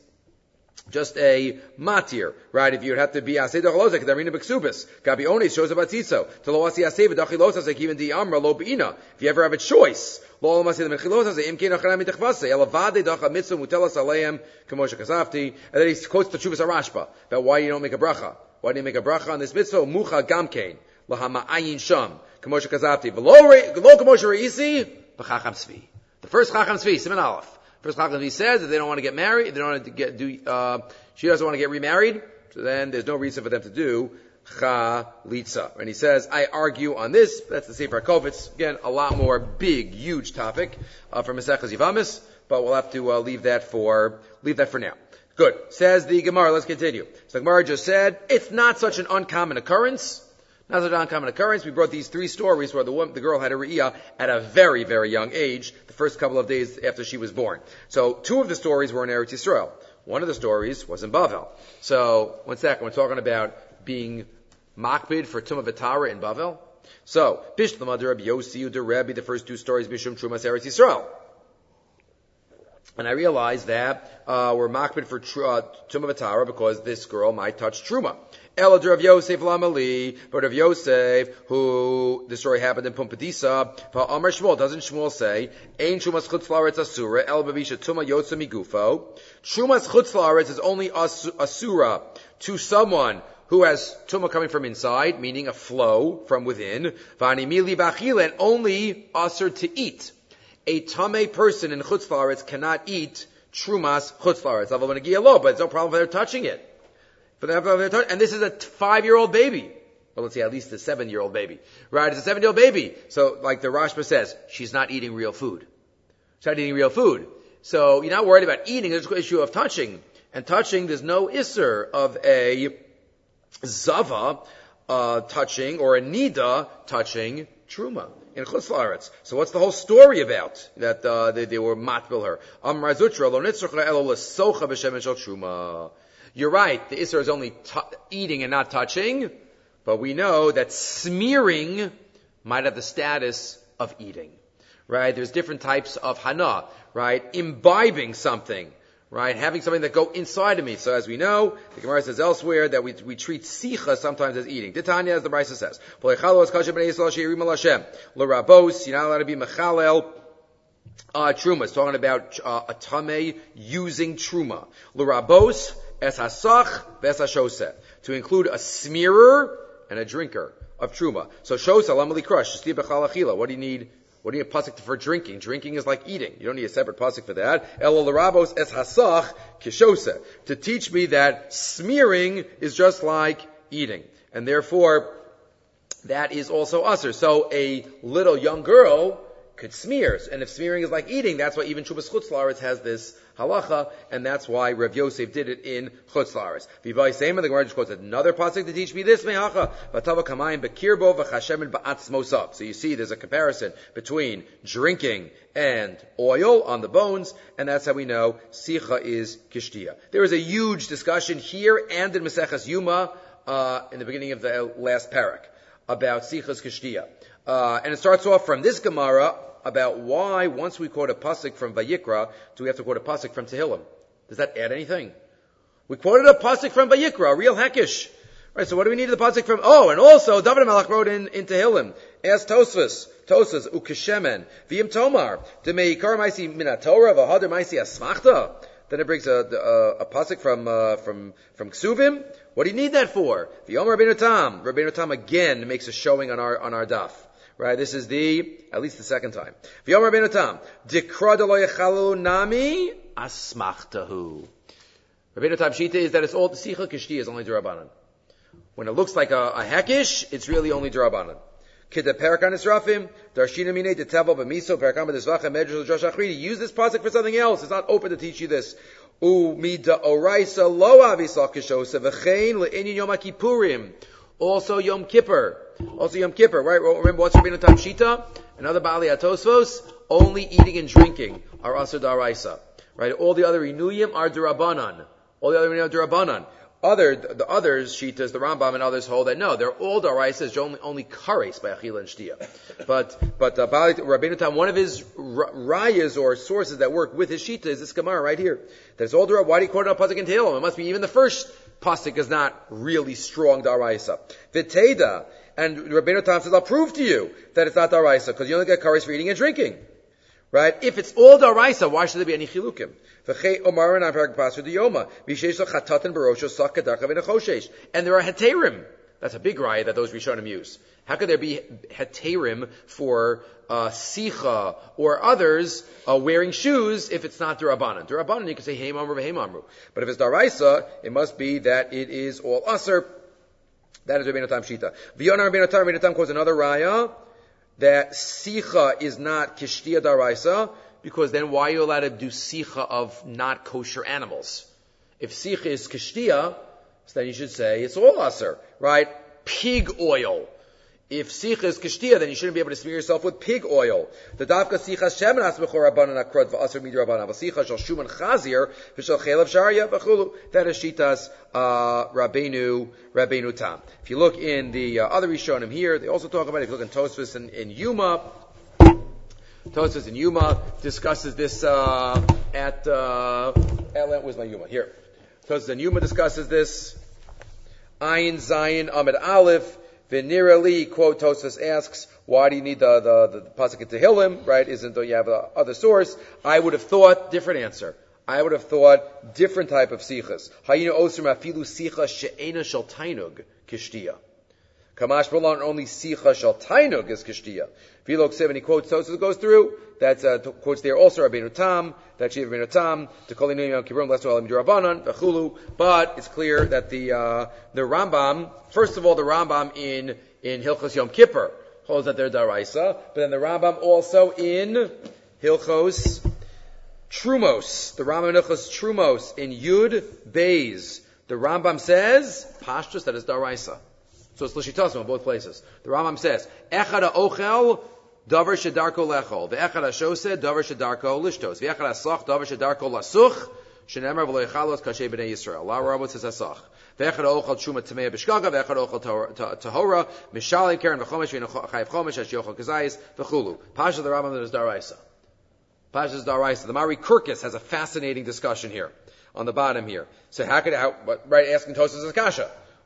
just a matir, right? If you would have to be aseh dochalosek, darina b'ksubis, gabi ones shows about tzitzo, to lo asi aseh v'dachilosek, even the amra lo beina. If you ever have a choice, lo amaseh v'dachilosek, imkein achanam mitachvaseh, elavade dacha mitzvah mutelas aleim, kamosha kasafti, and then he quotes the Tshuvas Arashba, about why you don't make a bracha. Why do you make a bracha on this mitzvah? Mucha gamkein, lahama ayin sham, kamosha kasafti, v'lo kamosha reisi, b'chacham tzvi. The first chacham tzvi, Siman Aleph. First Chacham he says that they don't want to get married, they don't want to she doesn't want to get remarried, so then there's no reason for them to do chalitza. And he says, I argue on this, that's the Sefer HaKovitz. Again, a lot more big, huge topic, from Maseches Yivamis, but we'll have to, leave that for now. Good. Says the Gemara, let's continue. So the Gemara just said, it's not such an uncommon occurrence. Not such an uncommon occurrence. We brought these 3 stories where the girl had a re'iyah at a very, very young age, the first couple of days after she was born. So 2 of the stories were in Eretz Yisrael. One of the stories was in Bavel. So, one second, we're talking about being makbid for Tumah V'Tara in Bavel. So, Bishlam Rabbi Yossi the Rebbe, the first 2 stories, Bishum Trumas Eretz Yisrael. And I realized that we're makbid for Tumah V'Tara because this girl might touch Truma. Elad Rav Yosef Lamali, but Rav Yosef, who the story happened in Pumpadisa, Amar Shmuel, doesn't Shmuel say, Ein Trumas Chutz La'aretz Asura, El Bavisha Tuma Yotza Migufo. Trumas Chutz La'aretz is only Asura to someone who has Tuma coming from inside, meaning a flow from within, Vani Mili Bachila, and only Asur to eat. A Tameh person in Chutz La'aretz cannot eat Trumas Chutz La'aretz. But it's no problem if they're touching it. And this is a 5-year-old baby. Well, let's say at least a 7-year-old baby. Right? It's a 7-year-old baby. So, like the Rashba says, she's not eating real food. She's not eating real food. So, you're not worried about eating. There's an issue of touching. And touching, there's no isser of a zava touching or a nida touching truma in Chutz La'aretz. So what's the whole story about that they were matbil her? Amar Zutra lo nitzrach elo lesocha b'shemen shel truma. You're right, the Isser is only eating and not touching, but we know that smearing might have the status of eating. Right? There's different types of hana, right? Imbibing something, right? Having something that go inside of me. So as we know, the Gemara says elsewhere that we treat sicha sometimes as eating. Titania, as the Brisa says, you're not allowed to be mechalel Truma is talking about a tamei using truma. L'rabos es hasach ves hashoseh, to include a smearer and a drinker of truma. So shoseh lamali crush stib b'chal achila. What do you need? What do you need a pasuk for drinking? Drinking is like eating. You don't need a separate pasuk for that. Elo l'rabos es hasach kishoseh, to teach me that smearing is just like eating, and therefore that is also usher. So a little young girl could smear, and if smearing is like eating, that's why even Chubas Chutz La'aretz has this halacha, and that's why Rav Yosef did it in Chutz La'aretz. V'vay Seima, the Gemara just quotes another pasuk to teach me this mehacha. V'tava kamayim bekirbo v'chashemin ba'atzmosav. So you see, there's a comparison between drinking and oil on the bones, and that's how we know sicha is kishtia. There is a huge discussion here and in Maseches Yuma in the beginning of the last parak about sichas kishtia, and it starts off from this Gemara about why, once we quote a pasuk from Vayikra, do we have to quote a pasuk from Tehillim? Does that add anything? We quoted a pasuk from Vayikra, a real hekish. Right, so what do we need the pasuk from? Oh, and also, David HaMelech wrote in Tehillim, as Tosfos, Ukeshemen, V'im Tomar, Demeikar Maisi Minatorah, V'hader Maisi Asmachta. Then it brings a pasuk from Ksuvim. What do you need that for? V'yomer Rabbeinu Tam. Rabbeinu Tam again makes a showing on our daf. Right, this is at least the second time. V'yomer Rabbeinu Tam, Dikra d'lo yechalu nami asmachtahu. Rabbeinu Tam shita is that it's all the sicha kishti is only d'Rabbanan. When it looks like a hekish, it's really only d'Rabbanan. Kida perakan israfim, darshina mine detevel b'miso perakan b'desvachem medrash l'josh achridi. Use this pasuk for something else. It's not open to teach you this. Umida oraisa lo avisal kishosa v'chein le'inyin yom kippurim. Also Yom Kippur. Right? Remember what's Rabbeinu Tam Shita? Another Bali Atosvos, only eating and drinking are Asar Daraisa. Right? All the other Inuyim are Durabanan. The others, Shitas, the Rambam and others hold that no, they're all Daraisas, only Kares by Achila and Shtia. But Rabbeinu Tam, one of his rayas or sources that work with his Shita is this Gemara right here. That's all Durabanan. Why do you quote it on Pasuk and Tehillim? It must be even the first pasuk is not really strong Daraisa. V'teda, and Rabbeinu Tam says, I'll prove to you that it's not Daraisa, because you only get Kares for eating and drinking. Right? If it's all Daraisa, why should there be any Chilukim? And there are Heterim. That's a big raya that those Rishonim use. How could there be Heterim for Sicha or others wearing shoes if it's not Durabanan? Durabanan, you can say Heim Amru v'Heim Amru. But if it's Daraisa, it must be that it is all Aser. That is Rabbeinu Tam Shita. V'yonar Rabbeinu Tam quotes another raya that Sicha is not Kishtia Daraisa, because then why are you allowed to do Sicha of not kosher animals? If Sicha is Kishtia, so then you should say it's all Aser, right? Pig oil. If Sicha is Kishtia, then you shouldn't be able to smear yourself with pig oil. The Davka Sicha Shemen As B'chor Rabbanan Akrod V'Aser Mid Rabbanan V'Sicha Shal Shuman Chazir V'Shal Chelav Sharya V'Chulu. That is Shitas Rabbeinu Tam. If you look in the other Rishonim here, they also talk about it. If you look in Tosfos in Yuma, Tosfos in Yuma discusses this where's my Yuma? Here. Tosfos in Yuma discusses this. Ayin Zayin Amid Aleph. Venirali, quote, Tosfos asks, why do you need the pasuk in Tehillim, right? Don't you have other source? I would have thought, different answer. I would have thought, different type of sichas. Hayinu osir mafilu sicha she'ena shel tainug kishtia. Kamash Balan, only sicha shel tainug is kishtia. Vilok 7, he quotes, Tosfos goes through, that quotes there also Rabbeinu Tam, that Shiva Rabbeinu Tam, to Kol Inuyim Yom Kippurim, Lesu Alim D'Rabbanan, V'chulu, but it's clear that the Rambam, first of all, the Rambam in Hilchos Yom Kippur holds that they're Daraisa, but then the Rambam also in Hilchos Trumos, the Rambam in Hilchos Trumos, in Yud Beis, the Rambam says, Pashtus, that is Daraisa. So it's L'shitasma in both places. The Rambam says, Echad ha'ochel, davar shedarko lechol. Ve'echad ha'shoseh, davar shedarko lishtos. Ve'echad ha'sach, davar shedarko lasuch. Shenemar v'lo yechalos kashay b'nei Yisrael. La Rabot says ha'sach. Ve'echad ha'ochel tshuma tamei b'shgaga. Ve'echad ha'ochel tahora. Mishali keren v'chomesh v'chayiv chomesh ash yochel kazayis v'chulu. Pasha the Rambam that is Daraisa. Pasha is Daraisa. The Mari Kirkus has a fascinating discussion here on the bottom here. So right, asking Tosfos as kasha.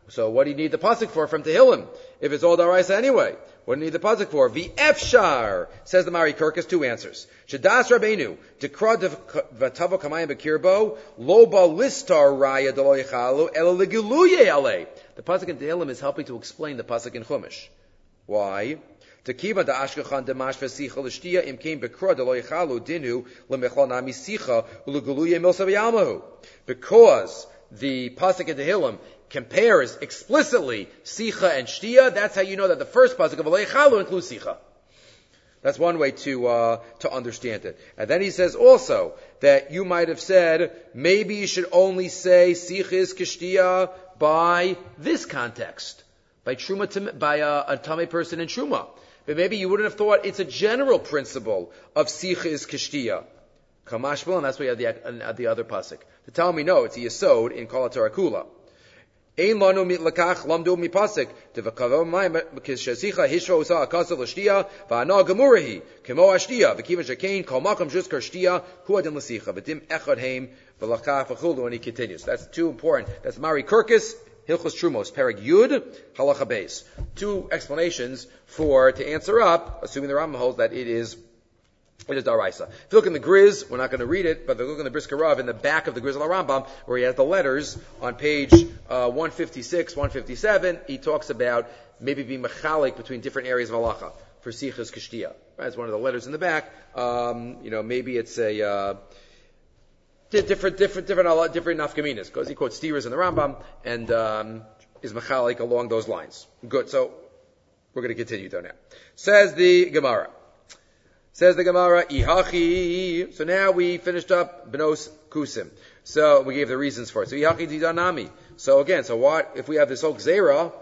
So what do you need the pasuk for from Tehillim? If it's all daraisa anyway, what do you need the pasuk for? V'efshar, says the Mari Kirkus, two answers. Shadas Rabbeinu, dekra v'tavo kamayim b'kirbo, lo ba listar raya delo yichalu, ela legiluye alei. The pasuk in Tehillim is helping to explain the pasuk in Chumash. Why? Tekiva da ashkechan demash v'sicha l'shtia im kein bekra delo yichalu dinu lemechol nami sicha ulegiluye milsa v'yalmahu. Because the pasuk in Tehillim compares explicitly sicha and shtia, that's how you know that the first pasuk of Alei Chalu includes sicha. That's one way to understand it. And then he says also that you might have said maybe you should only say sicha is kishtia by this context, by truma by a tamei person in truma. But maybe you wouldn't have thought it's a general principle of sicha is kishtia. Kamashbel, and that's why you have the other pasuk. To tell me no, it's a yesod in Kol HaTorah Kula. Ein lanu mit lakach lamdu mi pasuk devakavom mayim kishasicha hishra usa akasav l'shtia va'ana gemurahi kemo ashtia v'kiva shekain kol makam juskar shtia hu adin l'sicha v'dim echad heim v'lakach v'chulu, and he continues. That's too important. That's Mari Kirkus, Hilchos Trumos, Perek Yud, Halacha Beis. Two explanations to answer up, assuming the Rambam holds that it is daraisa. If you look in the Griz, we're not going to read it, but if you look in the Brisker Rav, in the back of the Griz al Rambam, where he has the letters, on page 156, 157, he talks about maybe being mechalik between different areas of halacha for sichas kishtia. Right? It's one of the letters in the back. Maybe it's a different nafkaminas, because he quotes stiras in the Rambam and is mechalik along those lines. Good. So we're going to continue though now. Says the Gemara, Ihachi. So now we finished up Benos Kusim. So we gave the reasons for it. So Ihachi Didanami. So again, what if we have this whole Gzeira?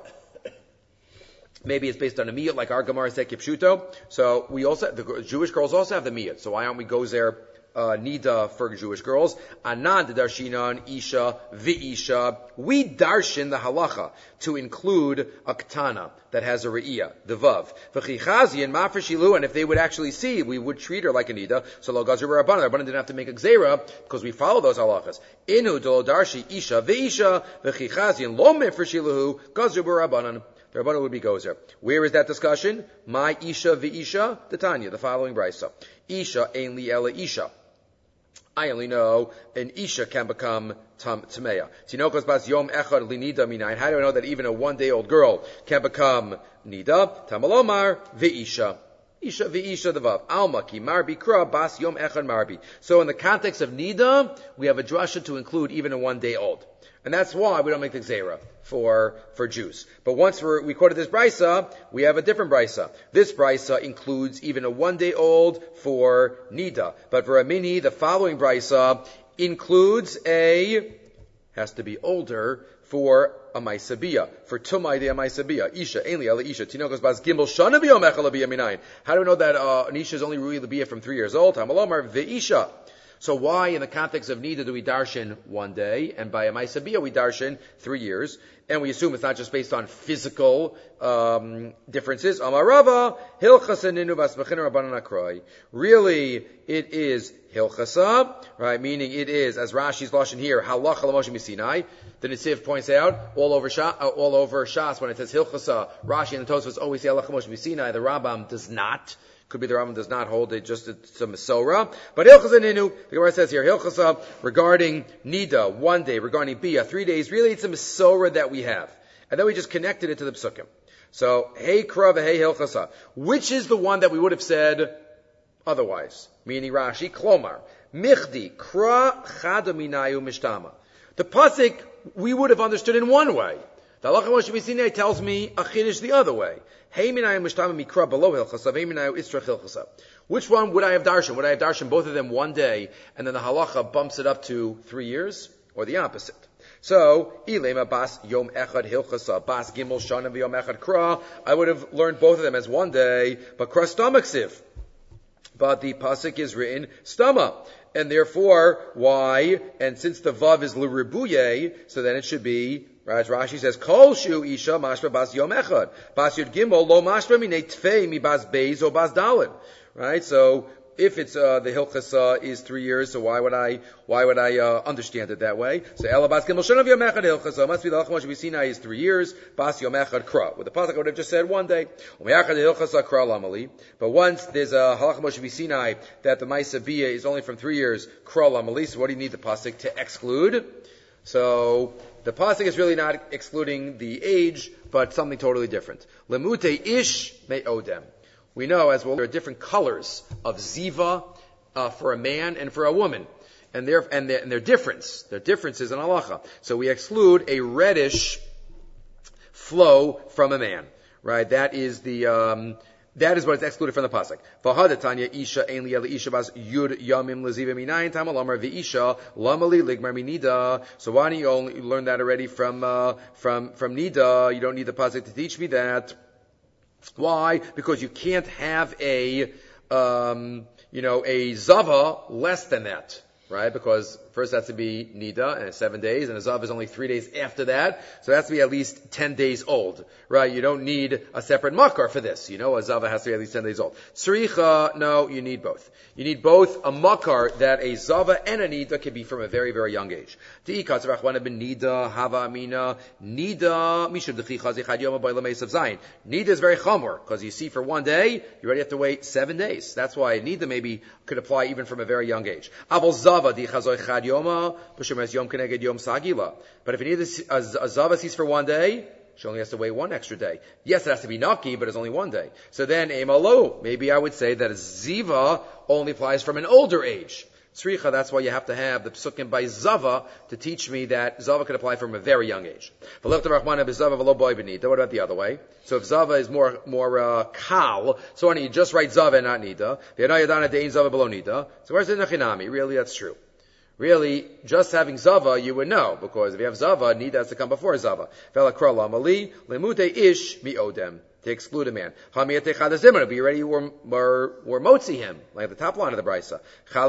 Maybe it's based on a miyut, like our Gemara said Kipshuto. So the Jewish girls also have the miyut. So why aren't we gozer nida for Jewish girls? Anan darshinan isha v'isha. We darshin the halacha to include a ketana that has a re'iyah, the vav. V'chichazi and mafreshilu, and if they would actually see, we would treat her like a nida. So lo gazer rabbanan. The rabbanan didn't have to make a gzeira because we follow those halachas. Inu do darshi isha v'isha v'chichazi and lo mafreshilu gazer rabbanan. The rabbanan would be gozer. Where is that discussion? My isha v'isha, the Tanya, the following brisa. Isha ein li ela isha. I only know an isha can become tameya. Tinokos bas yom echad linida minayin. How do I know that even a 1-day-old girl can become nida? Tamalomar v'isha. Isha v'isha the vav. Alma ki marbi kra bas yom echad marbi. So in the context of nida, we have a drasha to include even a 1-day-old. And that's why we don't make the gzeira for Jews. But once we quoted this brisa, we have a different brisa. This brisa includes even a 1-day-old for nida. But for a mini, the following brisa includes has to be older for a maisabiyah, for tumai de a maisabiyah. Isha, ainli ala isha, tinokos bas gimel shana biyom echal biyah minayin. How do we know that an isha is only really biyah from 3 years old? Hamalomar ve'isha. So why, in the context of nida, do we darshan 1 day, and by a maisabiyah we darshan 3 years, and we assume it's not just based on physical differences? Amarava hilchasaninu vasmachinu rabbanan akroi. Really, it is hilchasa, right? Meaning it is, as Rashi's lashon here, halacha l'moshe misinai. The Nesiv points out all over Shas when it says hilchasa, Rashi and the Tosfos always say halacha l'moshe misinai. The Rambam does not. Could be the Rambam does not hold it, just it's a Masorah. But Hilchasa Ninu, the Gemara says here, Hilchasa, regarding Nida, 1 day, regarding Bia, 3 days, really it's a Masorah that we have. And then we just connected it to the Psukim. So, Hey Krav, Hey Hilchasa. Which is the one that we would have said otherwise? Meaning Rashi, Klomar, Michdi, Kra Chadaminayu Mishtama. The Pasuk, we would have understood in one way. The Halacha Moshe Misinai tells me a Chiddush the other way. Hey minayu mishtama mikra below hilchasa, hey minayu istra hilchasa. Which one would I have darshan? Would I have darshan both of them 1 day, and then the halacha bumps it up to 3 years, or the opposite? So, ilema bas yom echad hilchasa, bas gimel shana v'yom echad kra. I would have learned both of them as 1 day, but kra stomach siv. But the pasuk is written stama. And therefore, why? And since the vav is l'ribuye, so then it should be, right, Rashi says, Kol shu isha mashma bas yom echad. Bas yud gimel lo mashma minei tfei mi bas beis o bas dalin. Right? So, if it's the hilchas is 3 years, so why would I understand it that way? So elabas gimel shana v'yomechad hilchas must be the halacha Moshe Sinai is 3 years. Bas yomechad kra. With the pasuk I would have just said 1 day. Umeyachad hilchas kra lamali. But once there's a halacha Moshe Sinai that the ma'isa bia is only from 3 years, kra lamali. So what do you need the pasuk to exclude? So the pasuk is really not excluding the age, but something totally different. Lemute ish me odem. We know as well there are different colors of ziva for a man and for a woman, and their difference. Their differences in halacha. So we exclude a reddish flow from a man, right? That is what is excluded from the pasuk. V'hadatanya isha ein li isha bas yud yamim leziva minayin tamalamar v'isha lamali ligmar minida. So why don't you only learn that already from nida? You don't need the pasuk to teach me that. Why? Because you can't have a zava less than that, right? Because first it has to be nida, and it's 7 days, and a zav is only 3 days after that, so it has to be at least 10 days old, right? You don't need a separate makar for this. A zava has to be at least 10 days old. Tzricha, no, you need both. You need both a makar that a zava and a nida can be from a very, very young age. Nida, is very chamor, because you see for 1 day, you already have to wait 7 days. That's why nida maybe could apply even from a very young age. But if you need a zava sees for 1 day, she only has to wait 1 extra day. Yes, it has to be naki, but it's only 1 day. So then, emalo, maybe I would say that a ziva only applies from an older age. Tzricha, that's why you have to have the psukim by zava to teach me that zava could apply from a very young age. What about the other way? So if zava is more kal, so why don't you just write zava and not nida? So where's the nechinami? Really, that's true. Really, just having zava, you would know, because if you have zava, nida has to come before zava. To exclude a man. But you already were motzi him, like the top line of the brisa.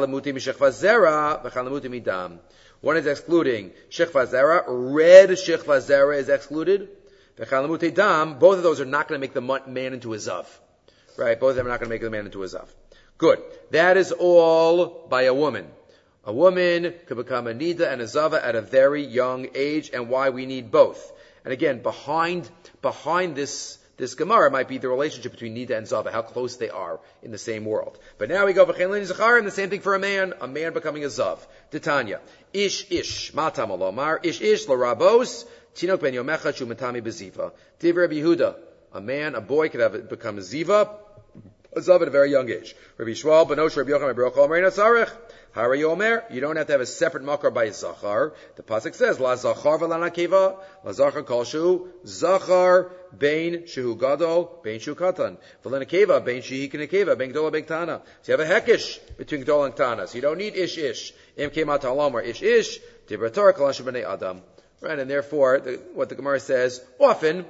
One is excluding shechva zera, red shechva zera is excluded. Both of those are not going to make the man into a zav. Right? Both of them are not going to make the man into a zav. Good. That is all by a woman. A woman could become a nida and a zava at a very young age, and why we need both. And again, behind this Gemara might be the relationship between nida and zava, how close they are in the same world. But now we go v'chein zachar, and the same thing for a man becoming a zav. Titania, ish, matam alomar, ish, l'rabos, tinok ben yomecha shumatami beziva. Div Rabbi Yehuda, a boy could become a ziva, a zav at a very young age. Rabbi Shmuel, Benosh, Rabbi Yochanan, Rabbi Yochanan, Reina Sarech. Hara Yomer, you don't have to have a separate makar by zachar. The pasuk says, La zachar v'la nakeva, La zachar kolshu, zachar bein shehu gadol, bein shehu katan. V'la nakeva, bein shehi kinekeva, bein gdola, bein tana. So you have a hekish between gdol and tana. So you don't need ish. Im kemat halam or ish, dibratar kalashu b'nei adam. Right, and therefore, what the Gemara says, often,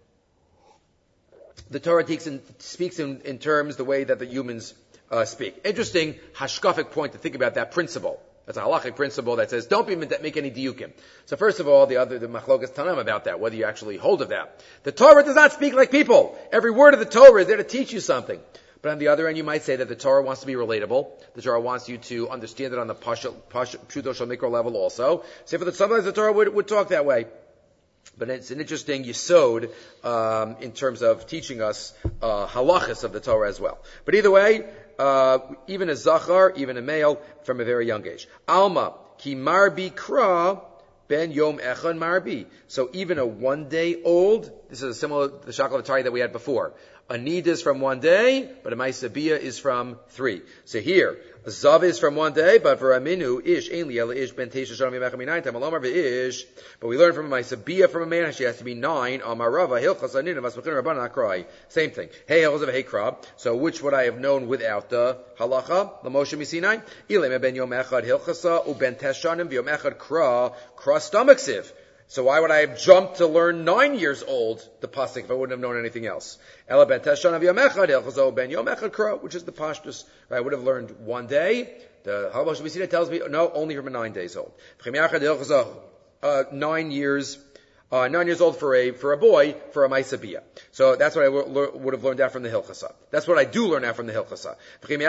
the Torah speaks in terms the way that the humans speak. Interesting hashkafic point to think about that principle. That's a halachic principle that says don't make any diukim. So first of all, the machlokas tanam about that, whether you actually hold of that. The Torah does not speak like people. Every word of the Torah is there to teach you something. But on the other end, you might say that the Torah wants to be relatable. The Torah wants you to understand it on the pshuto shel mikro level also. So sometimes the Torah would talk that way. But it's an interesting yesod in terms of teaching us halachas of the Torah as well. But either way, even a zachar, even a male, from a very young age. Alma, ki marbi kra, ben yom echon marbi. So even a 1 day old, this is similar to the shakal atari that we had before. A nida is from 1 day, but a ma'aseh is from 3. So here, a zav is from 1 day, but for a minu, ish, ein li ela ish, ben teisha shalom yemechem minayin, tam alomar ve'ish. But we learn from a ma'aseh from a man, she has to be 9, amar rava, hilchas anina, vasmachin rabbanan akrai. Same thing. Hey, hilchas of hey krab. So which would I have known without the halacha? The Moshe misinai? Ilem ben yom echad hilchasa, u ben teshanim, v'yom echad kra stomach sieve. So why would I have jumped to learn 9 years old, the pasuk, if I wouldn't have known anything else? Ela ben teshanav yom echad, elchazo ben yom echad kra, which is the pashtus. I would have learned 1 day. The Halacha Misina tells me, no, only from 9 days old. 9 years, 9 years old for a boy for a Maisabiyah. So that's what I would have learned out from the Hilchasa. That's what I do learn out from the Hilchasa. So if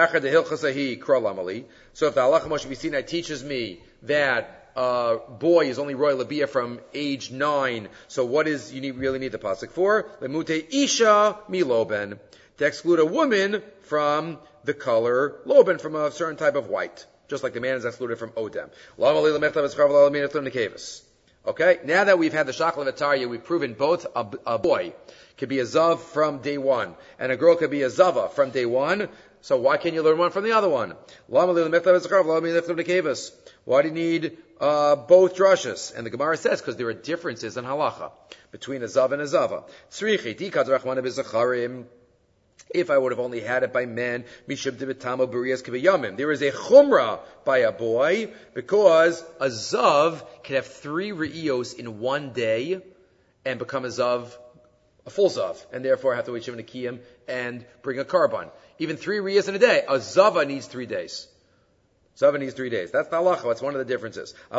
the Halacha Moshe Sinai teaches me that boy is only royal labia from age 9, so what is really need the pasuk for? Lemute isha miloben, to exclude a woman from the color loben, from a certain type of white, just like the man is excluded from odem. Okay, now that we've had the shakla v'tarya, we've proven both a boy could be a zav from day one, and a girl could be a zava from day one. So why can't you learn one from the other one? Why do you need both drushes? And the Gemara says because there are differences in halacha between a zav and a zava. If I would have only had it by men, there is a chumrah by a boy, because a zav can have 3 re'iyos in one day and become a full zav, and therefore have to wait Shiva Nekiyim and bring a carbon. Even 3 re'iyos in a day. A zava needs 3 days. Zava needs 3 days. That's the halacha. That's one of the differences. And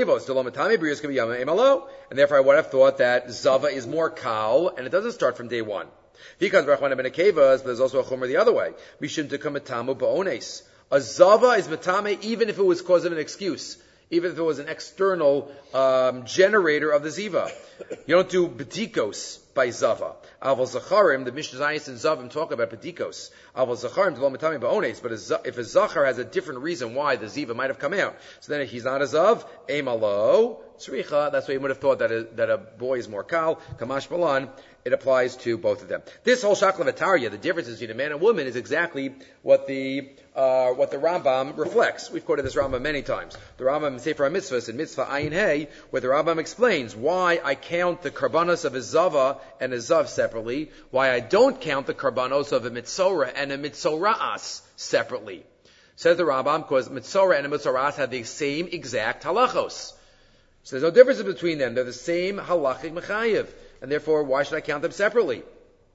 therefore I would have thought that zava is more kal, and it doesn't start from day one. Because there's also a chumrah the other way. Mishum tekamatamu ba'ones. A zava is matame even if it was cause of an excuse, even if it was an external generator of the ziva. You don't do bedikos by zava. Aval zacharim, the Mishnah Zayis and Zavim talk about bedikos. Aval zacharim lo matame ba'ones. But if a zachar has a different reason why the ziva might have come out, so then he's not a zav. Emalo tzricha. That's why you would have thought that a boy is more kal. Kamash malan. It applies to both of them. This whole shakla v'tarya, the differences between a man and woman, is exactly what the Rambam reflects. We've quoted this Rambam many times. The Rambam in Sefer HaMitzvahs in Mitzvah Ayin Hey, where the Rambam explains why I count the karbanos of a zava and a zav separately, why I don't count the karbanos of a mitzorah and a mitzora'as separately. Says the Rambam, because mitzorah and a mitzora'as have the same exact halachos. So there's no difference between them. They're the same halachic mechayiv. And therefore, why should I count them separately?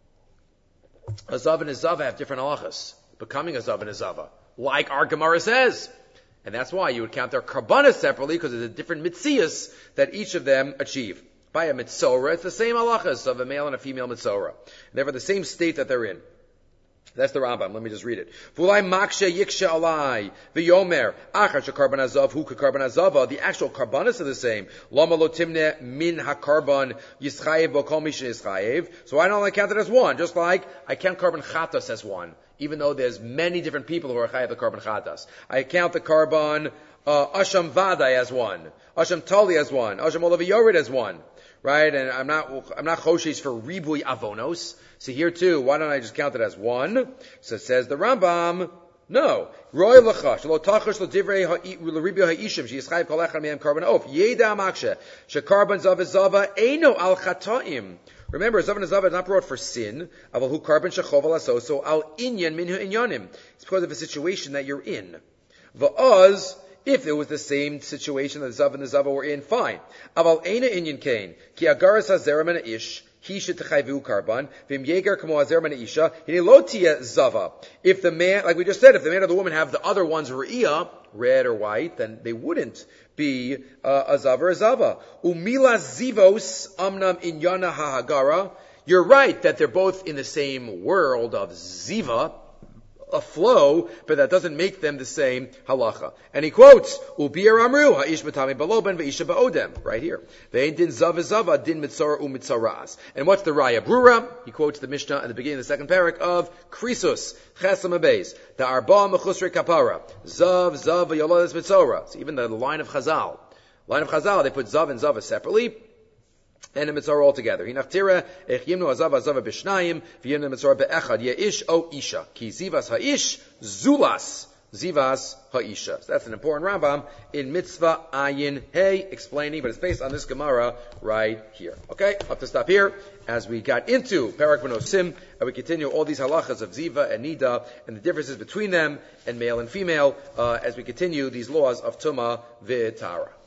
A zav and a zava have different halachas. Becoming a zav and a zava, like our Gemara says. And that's why you would count their karbanas separately, because there's a different mitzias that each of them achieve. By a mitzorah, it's the same halachas of a male and a female mitzorah. And therefore, the same state that they're in. That's the Rambam. Let me just read it. V'ulai makshe yikshe alai v'yomer achar shekarban hazav hu kekarban hazava. The actual karbanas are the same. Lama lo timne min hakarban yischayev b'kol mishin yischayev. So why don't I count it as one? Just like I count karban chatas as one, even though there's many different people who are chayev the karban chatas. I count the karban asham vadai as one, asham tali as one, asham olav yored as one. Right? And I'm not choshes for ribui avonos. So here too, why don't I just count it as one? So it says the Rambam, no. Roy lachash, lo tachash lo divrei l'ribui ha'ishim, she'yischayv kol echad mehem karban of. Yeda makshe, shekarban zav zava eino al chata'im. Remember, zav and zava is not brought for sin. Aval hu karban shechov al asoso al inyan minhu inyanim. It's because of a situation that you're in. Va'az, if it was the same situation that the Zav and the Zava were in, fine. Aval eina inyan kain, ki agaras hazera min ish, he should techayvu karban, v'im yeger kamo hazera min isha, hine lo tia Zava. If the man, like we just said, if the man or the woman have the other one's re'iyah, red or white, then they wouldn't be a Zav or a Zava. Umila zivos amnam inyana hahagara. You're right that they're both in the same world of Ziva, a flow, but that doesn't make them the same halacha. And he quotes, Ubir Amru, Ha'ish Matami Baloban, Va'isha Ba'odem, right here. Ve'in din Zava Zava, din Mitzora Umitzoras. And what's the Raya Brura? He quotes the Mishnah at the beginning of the second parak of Krisus, Chesam Abeis, the Arba Mechusri Kapara, Zav, Zav, Yolodas Mitzora. So even the line of Chazal, they put Zav and Zava separately, and the mitzvah all together. Hinachtira ech yimnu azav azava b'shnayim v'yimnu mitzvah be'echad ye'ish o isha ki zivas ha'ish zulas zivas ha'isha. So that's an important Rambam in Mitzvah Ayin Hey explaining, but it's based on this Gemara right here. Okay, I'll have to stop here as we got into Parak B'Nosim, and we continue all these halachas of Ziva and Nida and the differences between them and male and female as we continue these laws of Tumah v'Tara.